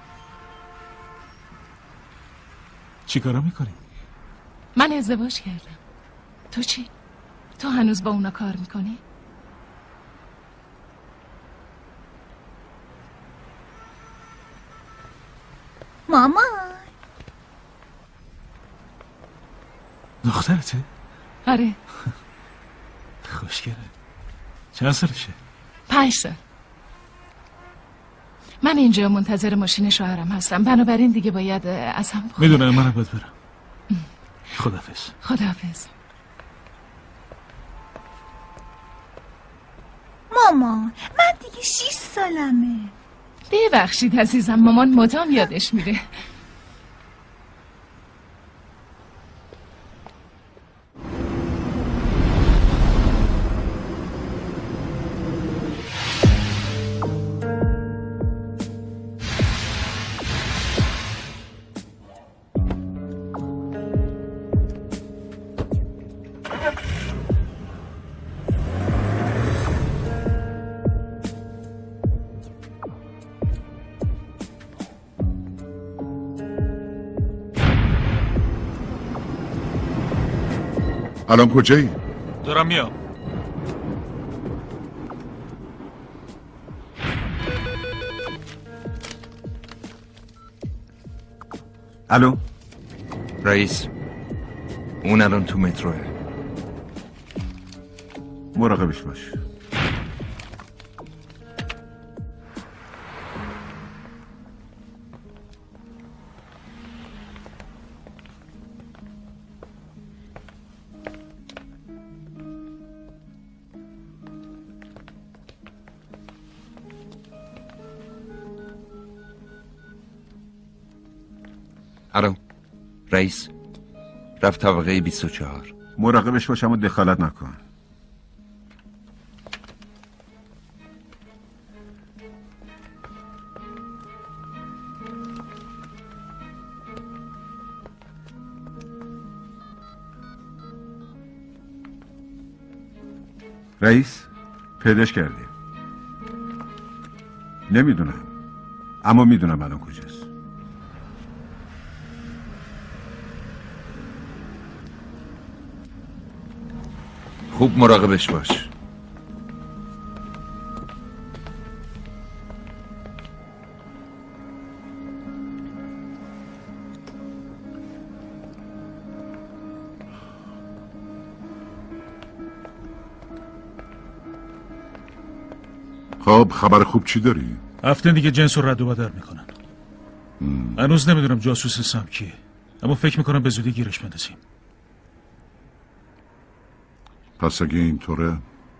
چی کارا میکنی؟ من ازدواج کردم. تو چی؟ تو هنوز با اونا کار میکنی؟ مامان دخترته؟ آره. خوشگله. چند سالشه؟ 5 سال. من اینجا منتظر ماشین شوهرم هستم بنابراین دیگه باید از هم بخورم. میدونم منم باید برم. خداحافظ. خداحافظ. مامان من دیگه 6 سالمه. ببخشید عزیزم مامان مدام یادش میره. الان کجایی؟ دارم میام. الو رئیس اون الان تو متروه. مراقبش باش. الو رئیس، رفت طبقه 24. مراقبش باش اما دخالت نکن. رئیس پیداش کردیم. نمیدونم اما میدونم الان کجاست. خوب مراقبش باش. خب خبر خوب چی داری؟ هفته دیگه جنس رو رد و بدل میکنن. هنوز نمیدونم جاسوس سم کیه، اما فکر میکنم به زودی گیرش بندازیم. پس اگه اینطوره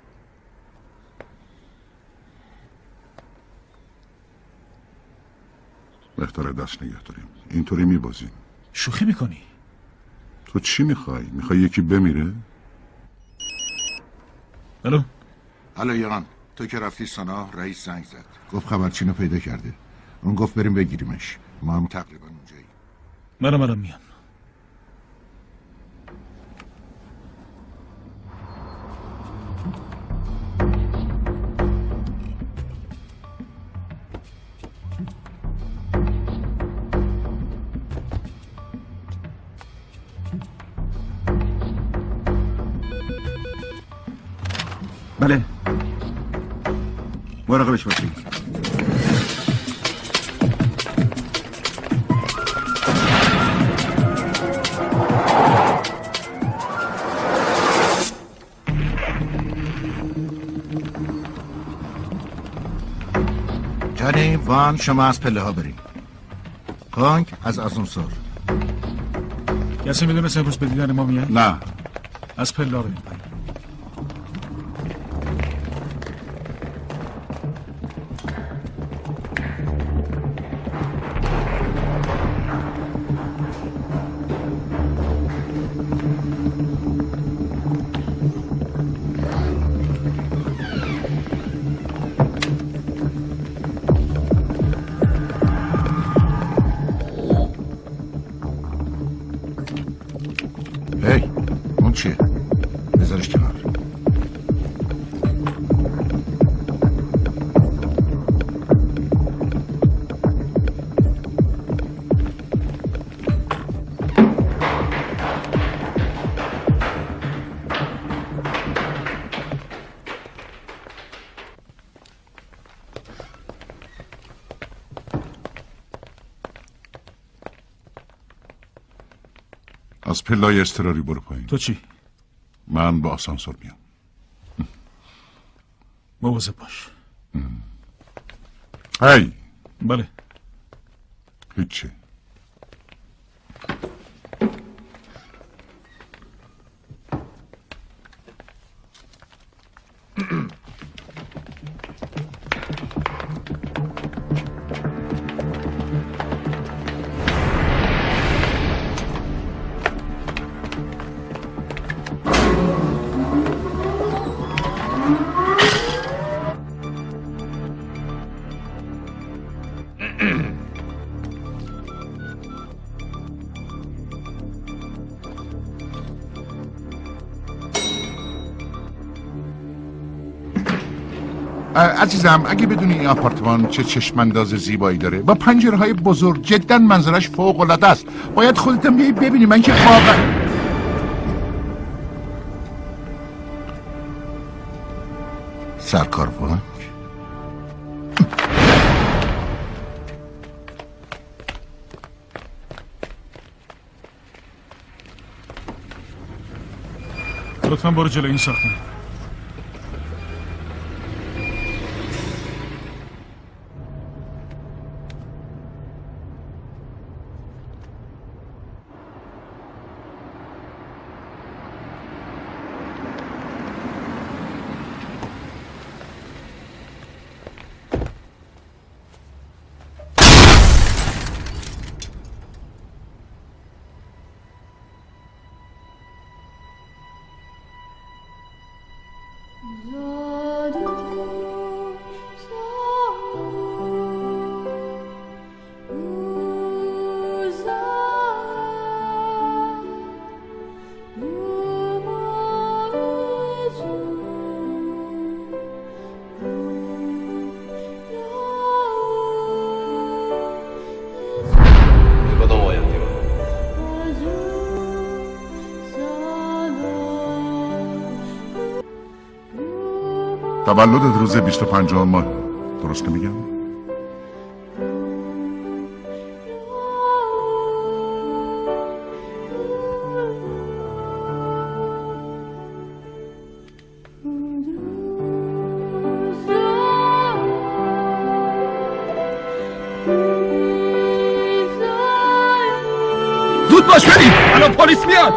بهتره دست نگه داریم. اینطوری میبازیم. شوخی میکنی؟ تو چی میخوای؟ میخوای یکی بمیره؟ الو یقان، تو که رفتی سنا رئیس زنگ زد، گفت خبرچینو پیدا کرده. اون گفت بریم بگیریمش. ما هم تقریبا اونجایی. منم میام. بله مراقبش باشید. جانی وان، شما از پله ها بریم. کانگ از آسانسور. کسی میدونست امروز به دیدن ما میاد؟ نه. از پله ها بریم. چیه؟ بذارش کنار. از پلای اضطراری برو پایین. تو چی؟ من با آسانسور میام. مواظب باش. هی. بله. هیچی. عزیزم اگه بدونی این آپارتمان چه چشمانداز زیبایی داره با پنجره‌های بزرگ، جدا منظرش فوق‌العاده است. باید خودتم بیای ببینی. من که واقعا سرکاروان لطفاً برو جلوی این ساختمان. تولدت روز 25 ماه، درست که میگم؟ زود باش بریم، الان پلیس میاد.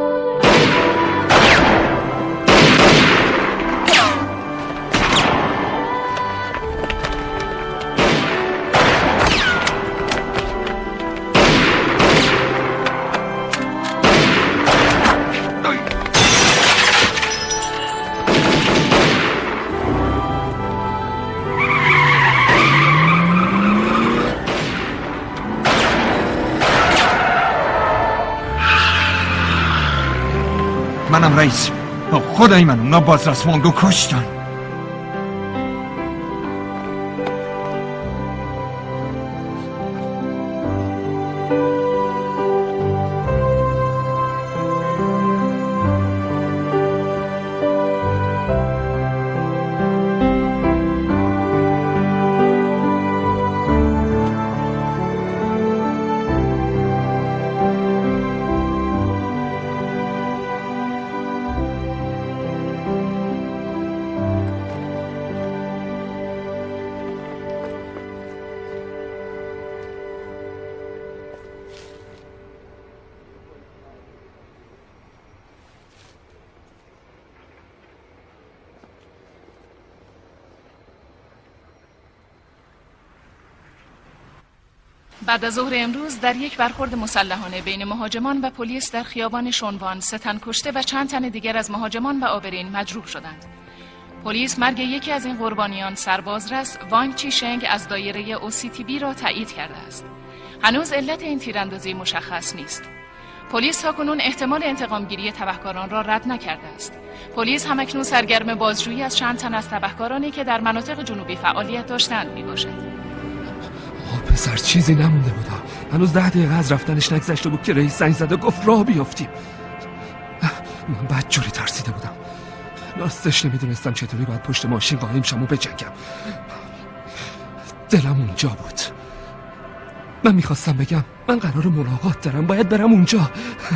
منم رئیس. خدای من، اونا بازرسوانگو کشتن. بعد از ظهر امروز در یک برخورد مسلحانه بین مهاجمان و پلیس در خیابان شونوان 3 تن کشته و چند تن دیگر از مهاجمان و آبرین مجروح شدند. پلیس مرگ یکی از این قربانیان سربازرس وانگ چی شنگ از دایره اوسیتیبی را تایید کرده است. هنوز علت این تیراندازی مشخص نیست. پلیس تاکنون احتمال انتقامگیری تبهکاران را رد نکرده است. پلیس همکنون سرگرم بازجویی از چند تن از تبهکارانی که در مناطق جنوبی فعالیت داشتند میباشد. پسر چیزی نمونده بود. هنوز 10 دقیقه از رفتنش نگذشته بود که رئیس زنگ زد و گفت راه بیافتیم. من بدجوری ترسیده بودم. راستش نمیدونستم چطوری باید پشت ماشین قایم شم و بجنگم. دلم اونجا بود. من میخواستم بگم من قرار ملاقات دارم، باید برم اونجا.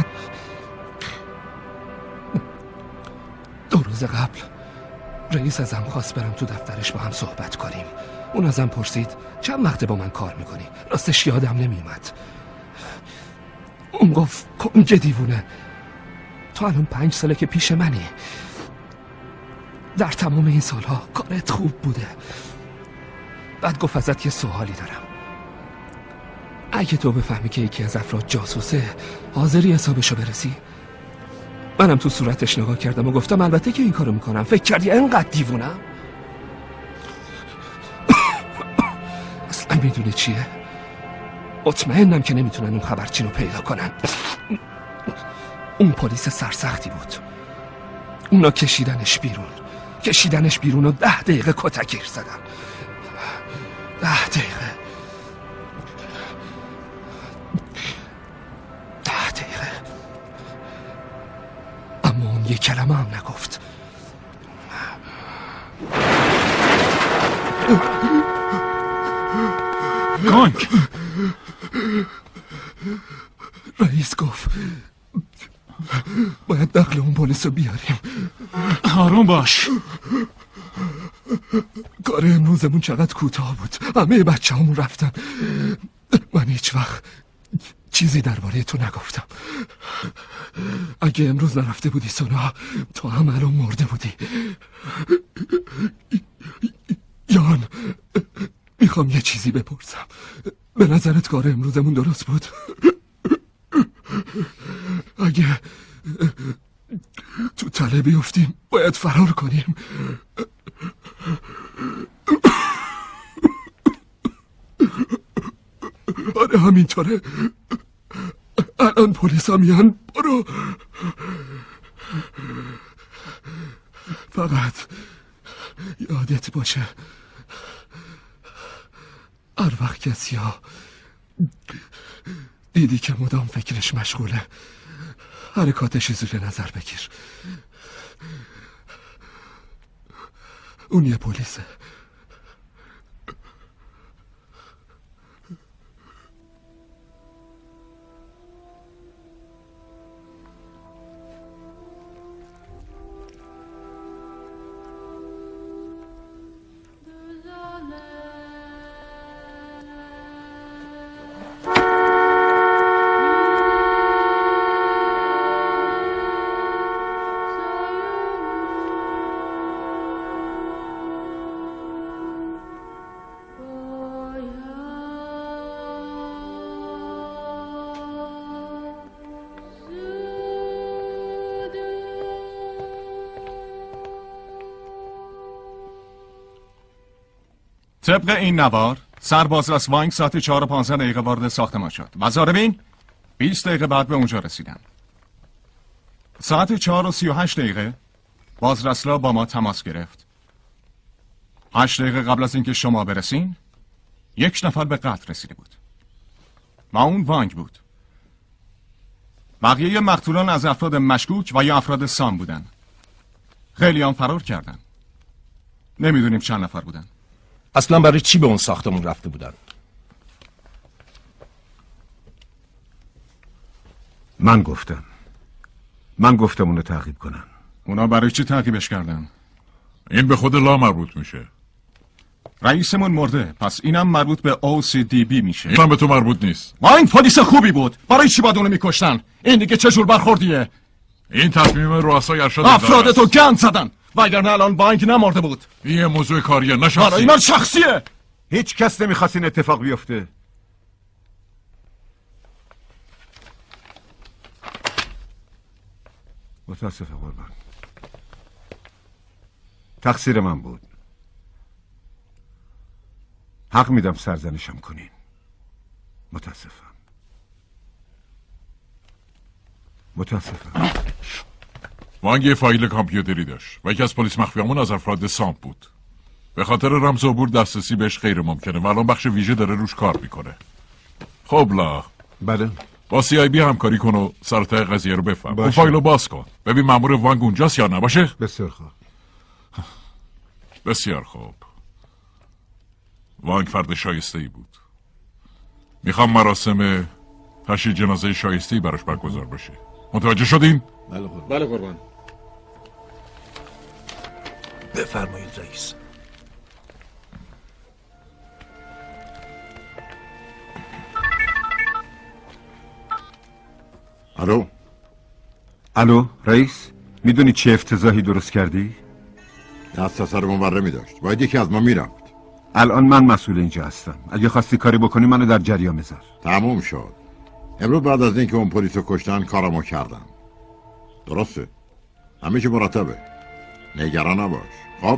2 روز قبل رئیس ازم خواست برم تو دفترش با هم صحبت کنیم. اون ازم پرسید چند وقته با من کار میکنی؟ راستش یادم نمیومد. اون گفت کنج دیوونه، تو الان 5 ساله که پیش منی. در تمام این سالها کارت خوب بوده. بعد گفت ازت یه سوالی دارم. اگه تو بفهمی که یکی از افراد جاسوسه، حاضری حسابشو برسی؟ منم تو صورتش نگاه کردم و گفتم البته که این کارو میکنم. فکر کردی انقدر دیوونم؟ اصلا میدونه چیه؟ مطمئنم که نمیتونن اون خبرچین رو پیدا کنن. اون پلیس سرسختی بود. اونا کشیدنش بیرون و 10 دقیقه کتکش زدن. 10 دقیقه. اما اون 1 کلمه هم نگفت. گانگ رئیس گفت باید نقل اون پلیس رو بیاریم. آروم باش. کار امروزمون چقدر کوتاه بود. همه بچه همون رفتن. من هیچ وقت چیزی درباره تو نگفتم. اگه امروز نرفته بودی سونا، تو هم الان مرده بودی. یان، میخوام یه چیزی بپرسم. به نظرت کار امروزمون درست بود؟ اگه تو تله بیفتیم باید فرار کنیم. آره همینطوره. الان پلیس ها میان. برو. فقط یادت باشه هر وقت کسی ها دیدی که مدام فکرش مشغوله، حرکاتش زیر نظر بگیر. اون یه پلیسه. طبق این نوار سرباز راسوانگ ساعت 4:15 وارد ساختمان شد و زاربین 20 دقیقه بعد به اونجا رسیدن. ساعت 4:38 بازرسلا با ما تماس گرفت. 8 دقیقه قبل از اینکه شما برسین 1 نفر به قتل رسیده بود و اون وانگ بود. بقیه مقتولان از افراد مشکوک و یا افراد سام بودن. خیلی هم فرار کردن. نمیدونیم چند نفر بودن. اصلا برای چی به اون ساختمون رفته بودن؟ من گفتم اونو تعقیب کنن. اونا برای چی تعقیبش کردن؟ این به خود لا مربوط میشه. رئیسمون مرده، پس اینم مربوط به OCDB میشه. اینم به تو مربوط نیست. ما این پلیس خوبی بود، برای چی باید اونو میکشتن؟ این دیگه چه جور برخوردیه؟ این تصمیم رؤسای ارشد افراد تو گند زدن وگرنه الان بانک نمرده بود. این موضوع کاریه، نه شخصی. برای من شخصیه. هیچ کس نمیخواست این اتفاق بیفته. متاسفم قربان، تقصیر من بود. حق میدم سرزنشم کنین. متاسفم. وانگ یه فایل کامپیوتری داشت و یکی از پلیس مخفیامون از افراد سامپ بود. به خاطر رمز عبور دسترسی بهش غیر ممکنه و الان بخش ویژه داره روش کار میکنه. خب لا بله، با CIB همکاری کن و سرتای قضیه رو بفهم. اون فایل رو باز کن ببین مأمور وانگ اونجاست یا نباشه. بسیار خوب. بسیار خوب. وانگ فرد شایسته ای بود. میخوام مراسم تشییع جنازه شایسته ای براش برگزار بشه. متوجه شدین؟ بله قربان. بفرمایید رئیس. الو رئیس، میدونی چه افتضاحی درست کردی؟ دست سرمون بر نمی‌داشت. باید یکی از ما میرفت. الان من مسئول اینجا هستم. اگه خواستی کاری بکنی منو در جریان بذار. تموم شد. امروز بعد از اینکه اون پلیسو کشتن کارمو کردم. درسته؟ همه چی مرتبه. نگران نباش. خب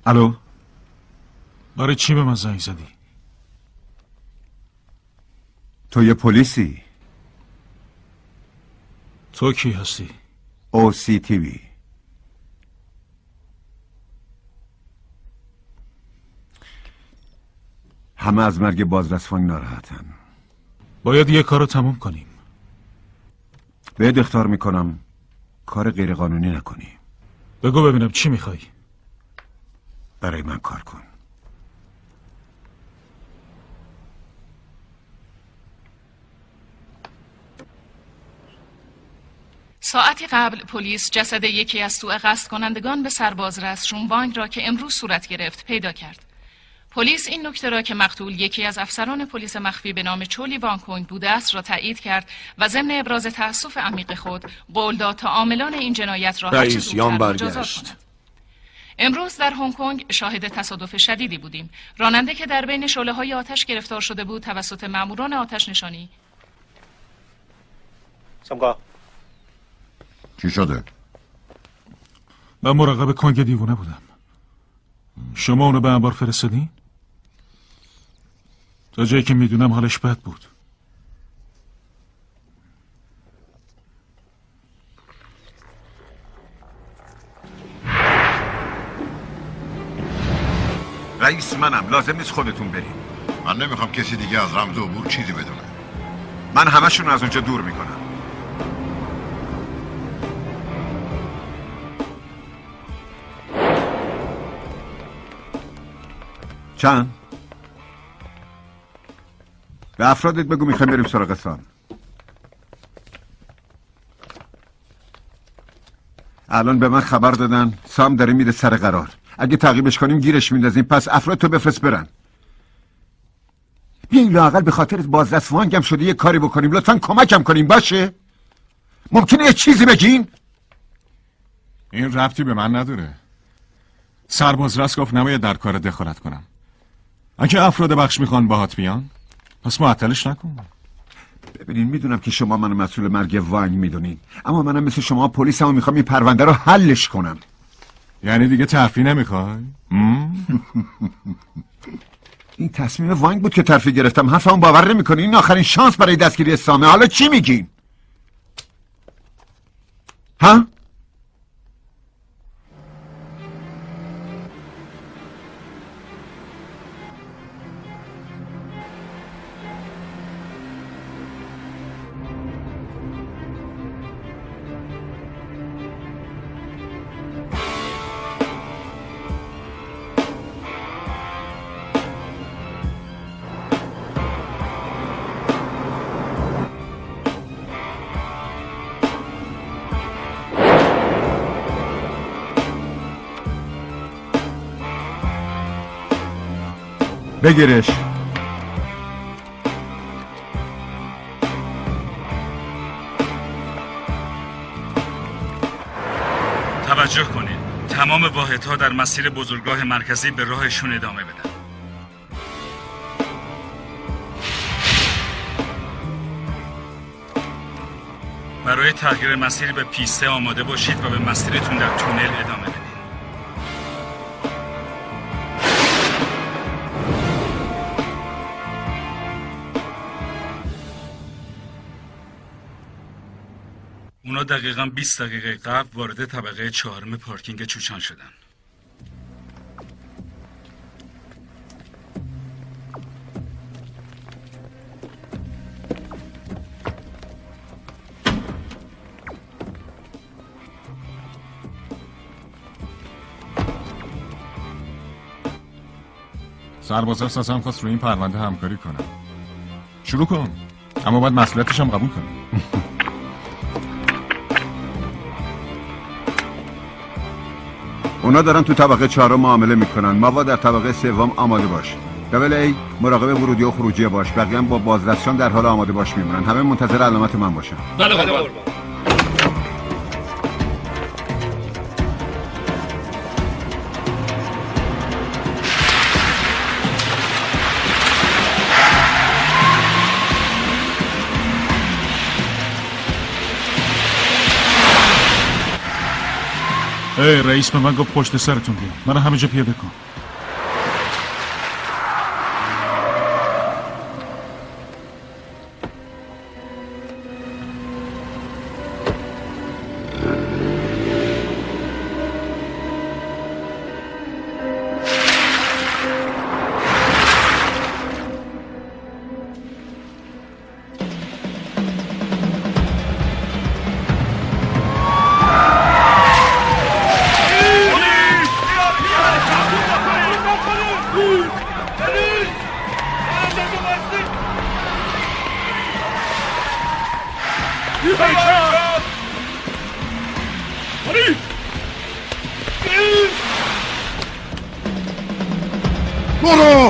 الو؟ برای چی به من زنگ زدی؟ تو یه پلیسی؟ تو کی هستی؟ OCTV. همه از مرگ بازرس وانگ ناراحتن. باید یه کارو تموم کنیم. بهت اخطار میکنم کار غیرقانونی نکنی. بگو ببینم چی میخوای؟ برای من کار کن. ساعتی قبل پلیس جسد یکی از سوء قصد کنندگان به سرباز رسروم وانگ را که امروز صورت گرفت پیدا کرد. پلیس این نکته را که مقتول یکی از افسران پلیس مخفی به نام چولی وانکونگ بوده است را تایید کرد و ضمن ابراز تأسف عمیق خود قول داد تا عاملان این جنایت را هرچه زودتر مجازات کند. امروز در هنگ کنگ شاهد تصادف شدیدی بودیم. راننده که در بین شعله‌های آتش گرفتار شده بود توسط ماموران آتش نشانی. سمگا چی شده؟ من مراقب کنگ دیوونه بودم. شما اونو به انبار فرستادین؟ تا جایی که میدونم حالش بد بود. رئیس منم، لازم نیست خودتون بریم. من نمیخوام کسی دیگه از رمز عبور چیزی بدونه. من همشون از اونجا دور میکنم. چند؟ به افرادت بگو میخوایم بریم سراغ سام. الان به من خبر دادن سام داره میره سر قرار. اگه تعقیبش کنیم گیرش میندازیم. پس افراد تو بفرست برن. بیاین لااقل به خاطر بازرس وانگم شده یه کاری بکنیم. لطفا کمکم کنیم باشه؟ ممکنه یه چیزی بگین؟ این ربطی به من نداره. سرباز رس گفت نباید در کار دخالت کنم. اگه افراد بخش میخوان باهات بیان پس معطلش نکن. ببینین میدونم که شما منو مسئول مرگ وانگ میدونین، اما منم مثل شما پلیسمو میخوام این پرونده رو حلش کنم. یعنی دیگه ترفیع نمیخوای؟ این تصمیم وانگ بود که ترفیع گرفتم. حرفمو باور نمیکنین. این آخرین شانس برای دستگیری سامه. حالا چی میگین؟ ها؟ بگیرش. توجه کنید. تمام واحدها در مسیر بزرگراه مرکزی به راهشون ادامه بدن. برای تغییر مسیر به پیسته آماده باشید و به مسیرتون در تونل ادامه بدید. اونا دقیقاً 20 دقیقه قبل وارد طبقه 4 پارکینگ چوچان شدن. سرباز ازم خواست روی این پرونده همکاری کنم. شروع کن، اما باید مسئولیتش هم قبول کنی. اونا دارن تو طبقه 4 معامله میکنن. مواد در طبقه 3 آماده باش. دبل ای مراقب ورودی و خروجی باش. بقیه هم با بازرسشان در حال آماده باش میمونن. همه منتظر علامت من باشن. بله قربان. رئیس به من گفت پشت سرتون بیام. منو همینجا پیاده کن. برو!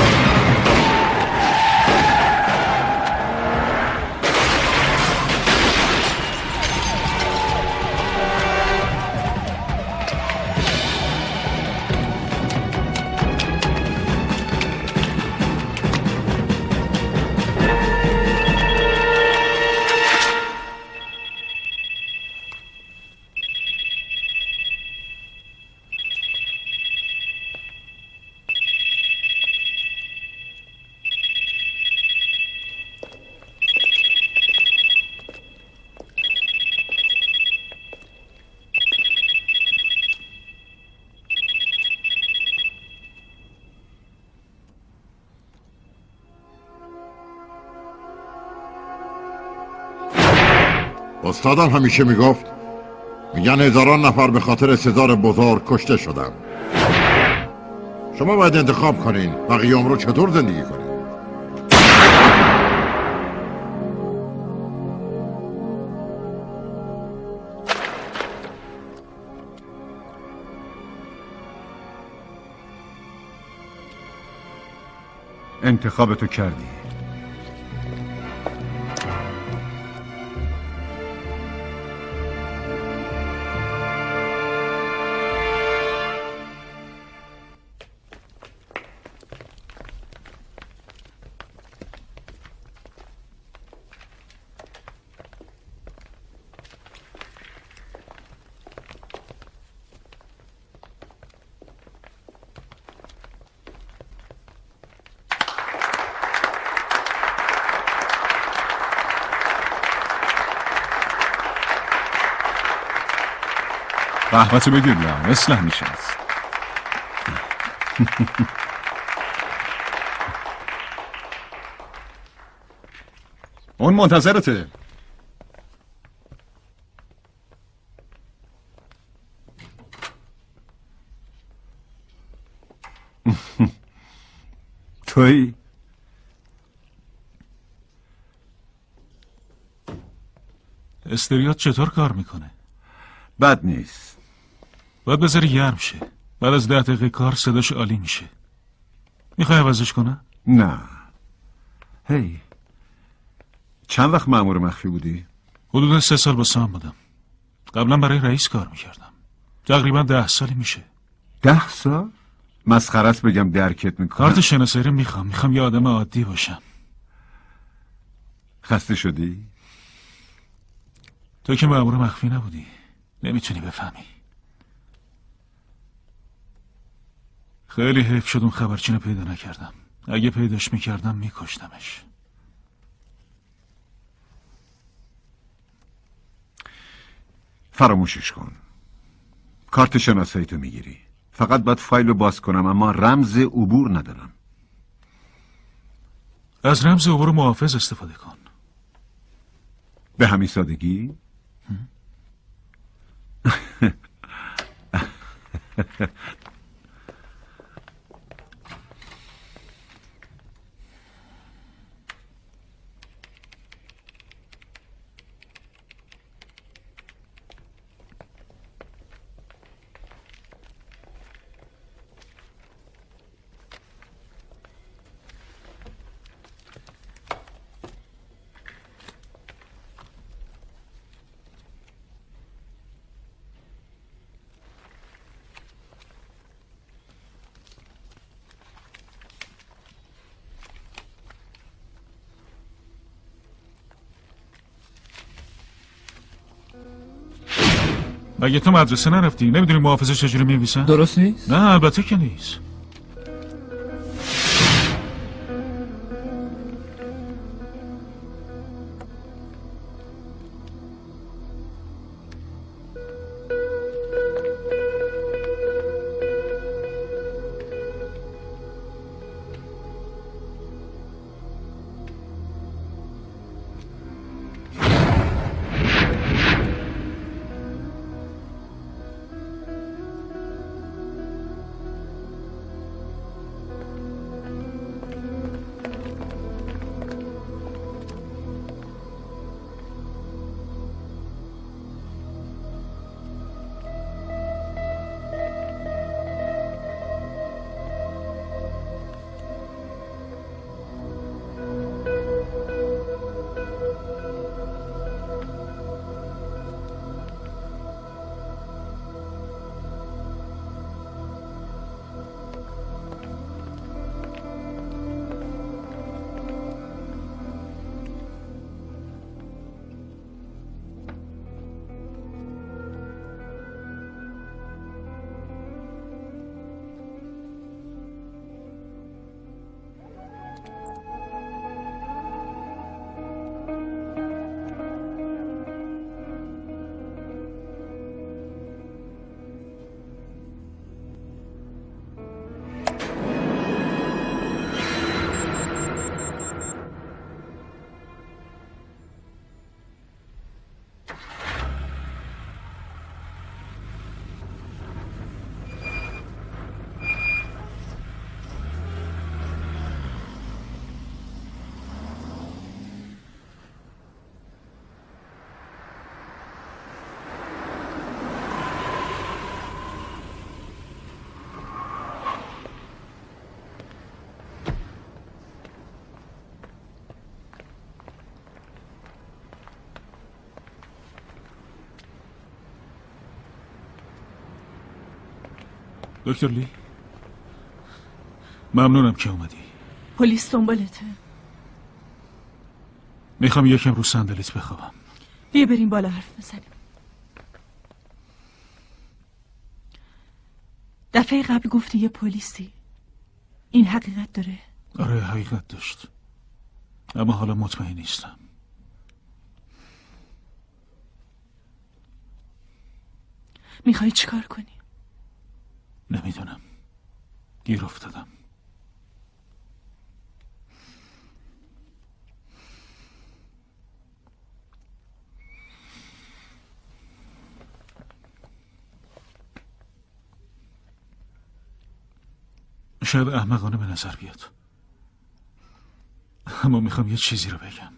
استادم همیشه میگفت میگن هزاران نفر به خاطر سزار بزرگ کشته شدن. شما باید انتخاب کنین بقیه عمر رو چطور زندگی کنین. انتخابتو کردی. قهوه‌تو بگیر لام، مثل همیشه است. اون منتظرته. تویی؟ استریات چطور کار میکنه؟ بد نیست. باید بذاری گرم شه. بعد از 10 دقیقه کار صداش عالی میشه. میخوای عوضش کنم؟ نه. هی چند وقت مأمور مخفی بودی؟ حدود 3 سال با سام بودم. قبلا برای رئیس کار میکردم. تقریبا 10 سالی میشه. 10 سال؟ مسخرت بگم درکت میکنم. کارت شناسایی میخوام یه آدم عادی باشم. خسته شدی؟ تو که مأمور مخفی نبودی نمیتونی بفهمی. خیلی حیف شد اون خبرچینو پیدا نکردم. اگه پیداش میکردم میکشتمش. فراموشش کن. کارت شناسایی تو میگیری. فقط باید فایل رو باز کنم اما رمز عبور ندارم. از رمز عبور محافظ استفاده کن. به همین سادگی؟ مگه تو مدرسه نرفتی؟ نمیدونی محافظه چجوری می‌نویسن؟ درست نیست؟ نه البته که نیست. دکتر لی ممنونم که اومدی. پلیس دنبالته. میخوام یکم رو صندلیت بخوابم. بیا بریم بالا حرف بزنیم. دفعه قبل گفتی یه پلیسی. این حقیقت داره؟ آره حقیقت داشت، اما حالا مطمئن نیستم. میخوای چیکار کنی؟ نمیدونم، گیر افتادم. شاید احمقانه به نظر بیاد، اما میخوام یه چیزی رو بگم.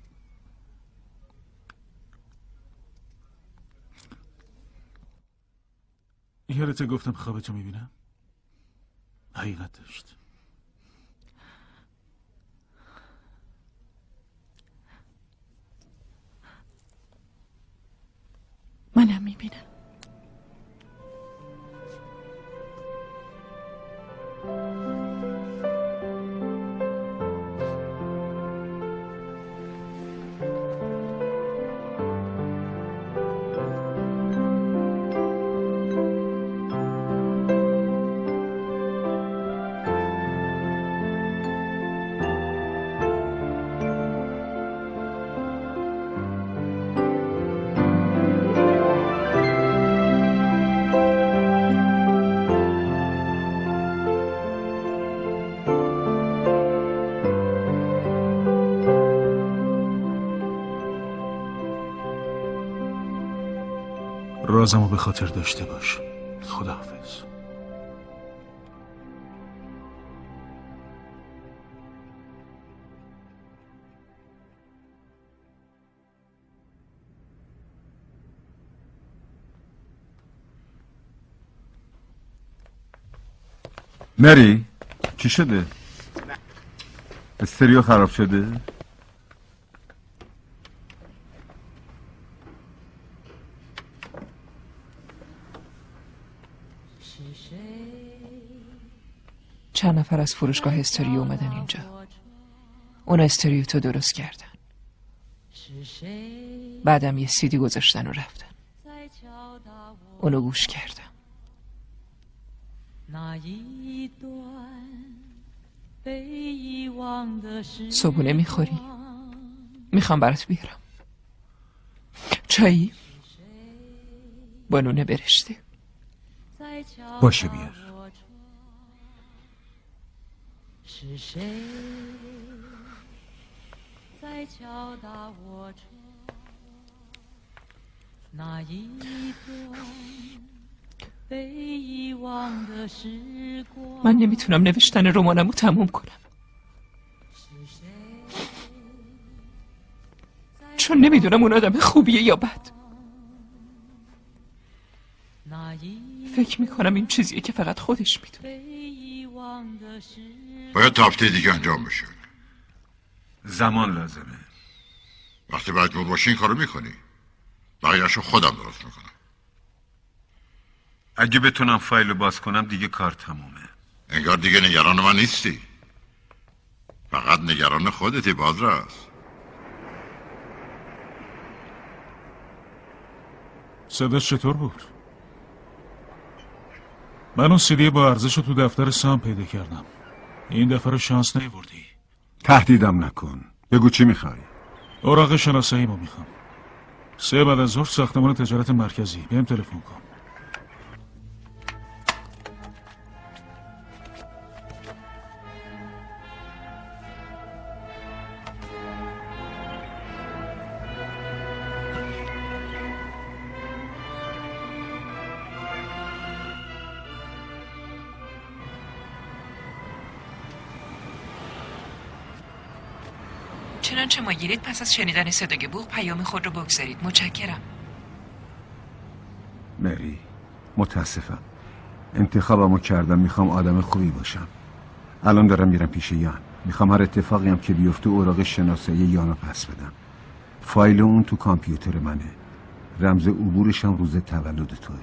یادت گفتم خوابتو میبینم؟ حقیقت داشت. منم میبینم. رازمو به خاطر داشته باش. خداحافظ. مری چی شده؟ استریو خراب شده؟ چند نفر از فروشگاه استریو اومدن اینجا. اونا استریو تو درست کردن، بعدم یه سیدی گذاشتن و رفتن. اونو گوش کردم. صبحونه میخوری؟ میخوام برات بیارم. چایی؟ با نون برشته. باشه بیار. من نمیتونم نوشتن رمانمو تموم کنم، چون نمیدونم اون آدم خوبیه یا بد. فکر میکنم این چیزیه که فقط خودش میدونه. باید تا هفته دیگه انجام بشه. زمان لازمه. وقتی مجبور باشی این کارو میکنی، بقیه‌شو خودم درست میکنم. اگه بتونم فایلو باز کنم دیگه کار تمومه. انگار دیگه نگران من نیستی، فقط نگران خودتی بازرس. صداش چطور بود؟ من اون سیدی با ارزش رو تو دفتر سام پیدا کردم. این دفعه رو شانس نیوردی. تهدیدم نکن، بگو چی میخوای؟ اوراق شناساییمو میخوام. 3 بعد از ظهر ساختمان تجارت مرکزی. بهم تلفن کن. چنانچه ما گیرید پس از شنیدن صدای بوق پیام خود رو بگذارید. متشکرم. مری، متاسفم. انتخابمو کردم، میخوام آدم خوبی باشم. الان دارم میرم پیش یان. میخوام هر اتفاقی هم که بیفته اوراق شناسایی یانو پس بدم. فایل اون تو کامپیوتر منه. رمز عبورش هم روز تولد توه.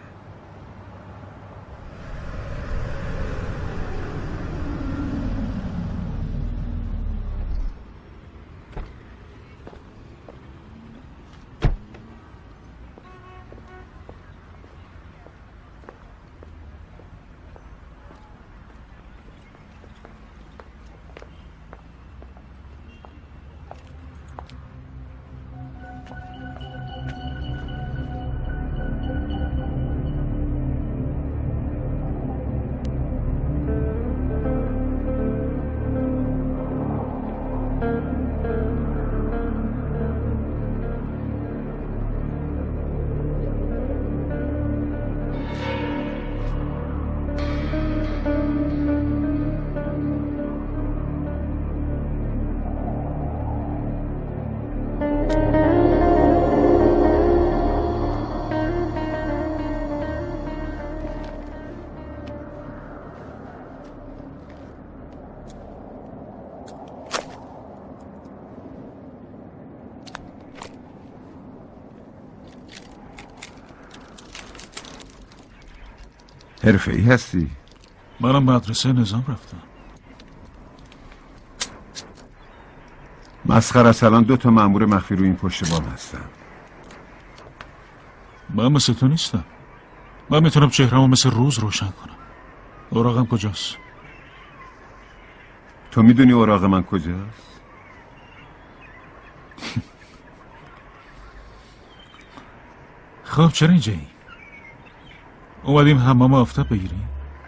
حرفه‌ای هستی؟ منم مدرسه نظام رفتم. مسخره است. الان 2 تا مأمور مخفی رو این پشت بام هستن. من مثل تو نیستم. من میتونم چهرهمو مثل روز روشن کنم. اوراقم کجاست؟ تو میدونی اوراق من کجاست؟ خب چرا اینجایی؟ اومدیم حمام آفتاب بگیریم؟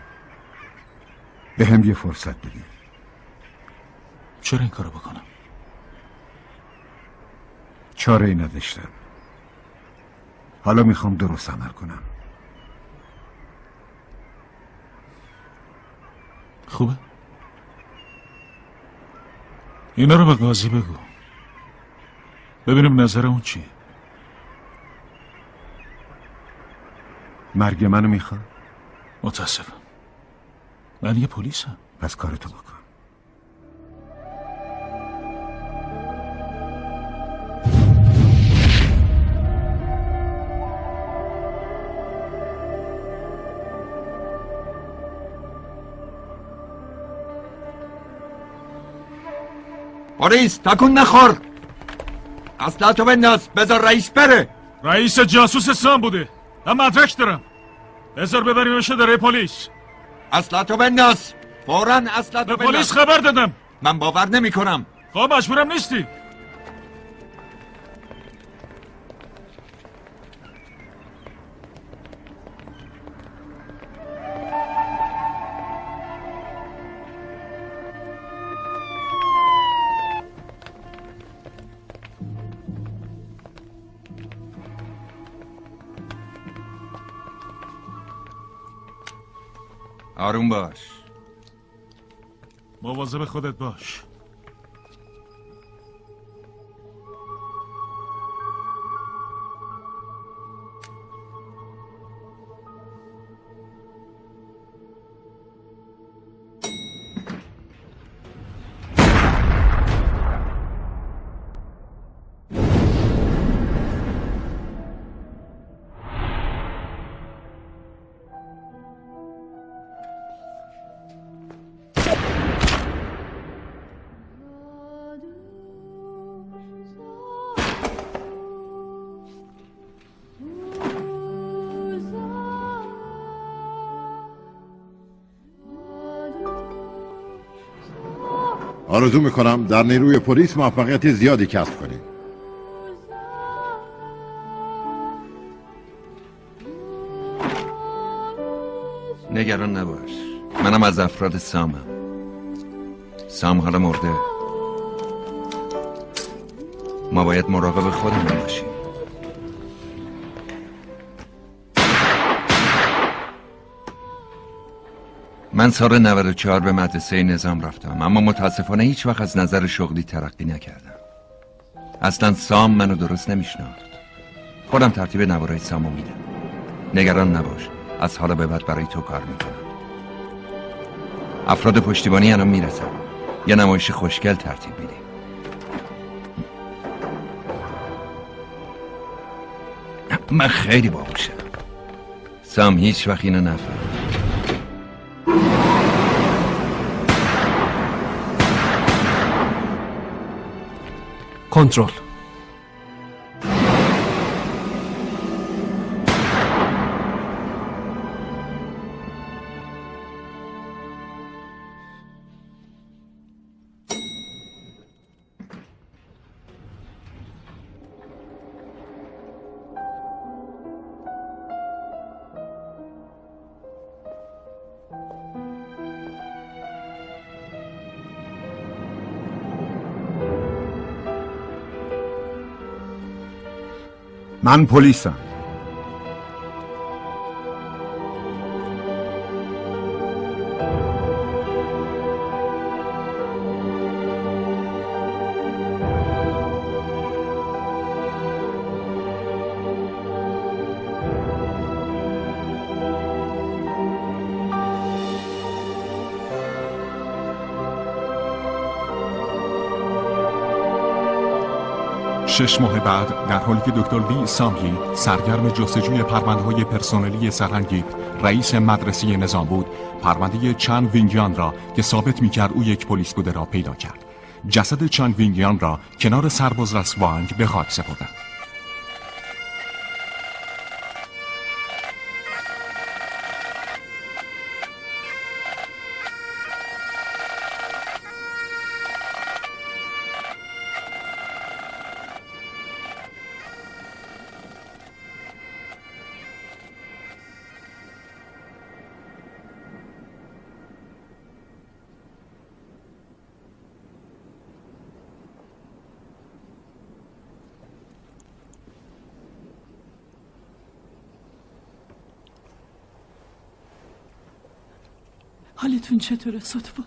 به هم یه فرصت بدیم. چرا این کارو بکنم؟ چاره ای نداشتم. حالا میخوام درست عمل کنم. خوبه؟ اینا رو به قاضی بگو. ببینیم نظر اون چیه. مرگ منو میخواد؟ متاسفم. من یه پلیسم. پس کارتو بکن. پلیس تکون نخور. اصلا تو بنداز، بذار رئیس بره. رئیس جاسوس سام بوده. من مدرک دارم. بذار ببریمش اداره پلیس. اسلحه‌تو بنداز فوراً، اسلحه‌تو به پلیس خبر دادم. من باور نمی کنم. خب مجبورم نیستی. آروم باش. مواظب خودت باش. آرزو میکنم در نیروی پلیس موفقیت زیادی کسب کنید. نگران نباش، منم از افراد سامم. سام حالا مرده، ما باید مراقب خودمون باشیم. من سال 94 به مدرسه نظام رفتم، اما متاسفانه هیچ وقت از نظر شغلی ترقی نکردم. اصلا سام منو درست نمیشناخت. خودم ترتیب نوارای سامو میدم. نگران نباش، از حالا به بعد برای تو کار میکنم. افراد پشتیبانی الان میرسن، یه نمایش خوشگل ترتیب میدیم. من خیلی باهوشم. سام هیچ وقت اینو نفهم. کنترل. من پلیسم. شش ماه بعد در حالی که دکتر لی سامی سرگرم جستجوی پرونده‌های پرسنلی سرهنگی رئیس مدرسه نظام بود، پرونده چان وینگیان را که ثابت می‌کرد او یک پلیس بوده را پیدا کرد. جسد چان وینگیان را کنار سرباز رس وانگ به خاک سپردند. حالتون چطوره صدفه؟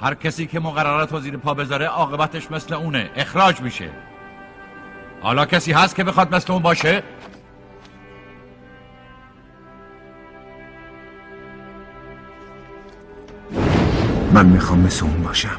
هر کسی که مقررات رو زیر پا بذاره عاقبتش مثل اونه، اخراج میشه. حالا کسی هست که بخواد مثل اون باشه؟ من میخوام مثل اون باشم.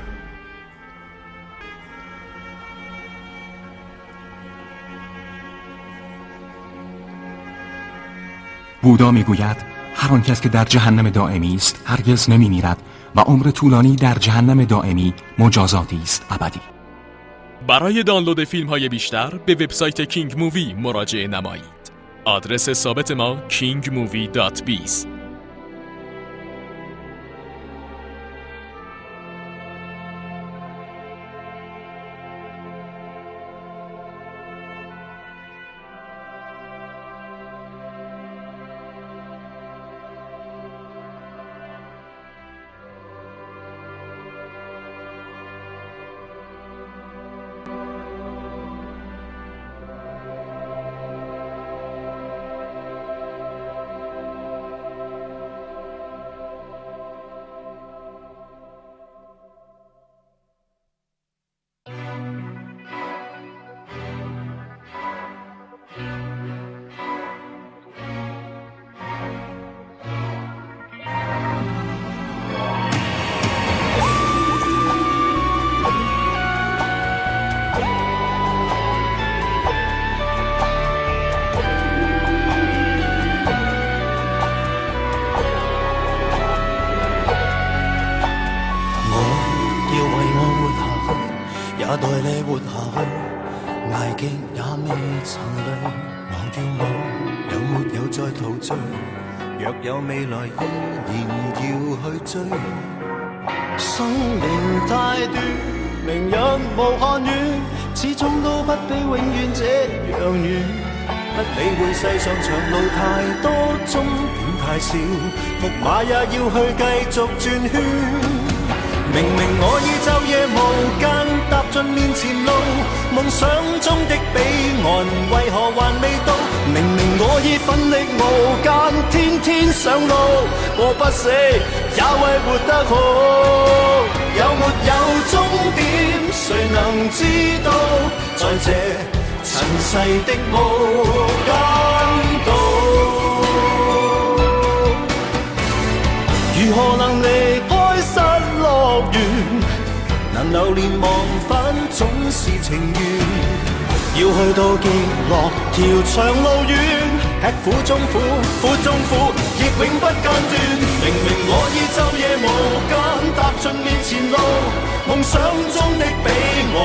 بودا میگوید هر آن کس که در جهنم دائمی است هرگز نمیمیرد و عمر طولانی در جهنم دائمی مجازاتی است ابدی. برای دانلود فیلم های بیشتر به وبسایت کینگ مووی مراجعه نمایید. آدرس ثابت ما kingmovie.biz. 世上長路太多，終點太少，伏馬也要去繼續轉圈。明明我已晝夜無間踏盡面前路，夢想中的彼岸為何還未到？明明我已奮力無間，天天上路，我不死也為活得好。有沒有終點？誰能知道？在這塵世的無間道，如何能離開失樂園？能流連忘返總是情緣，要去到極樂條長路遠，吃苦中苦，苦中苦，亦永不間斷。明明我已晝夜無間踏盡面前路，夢想中的彼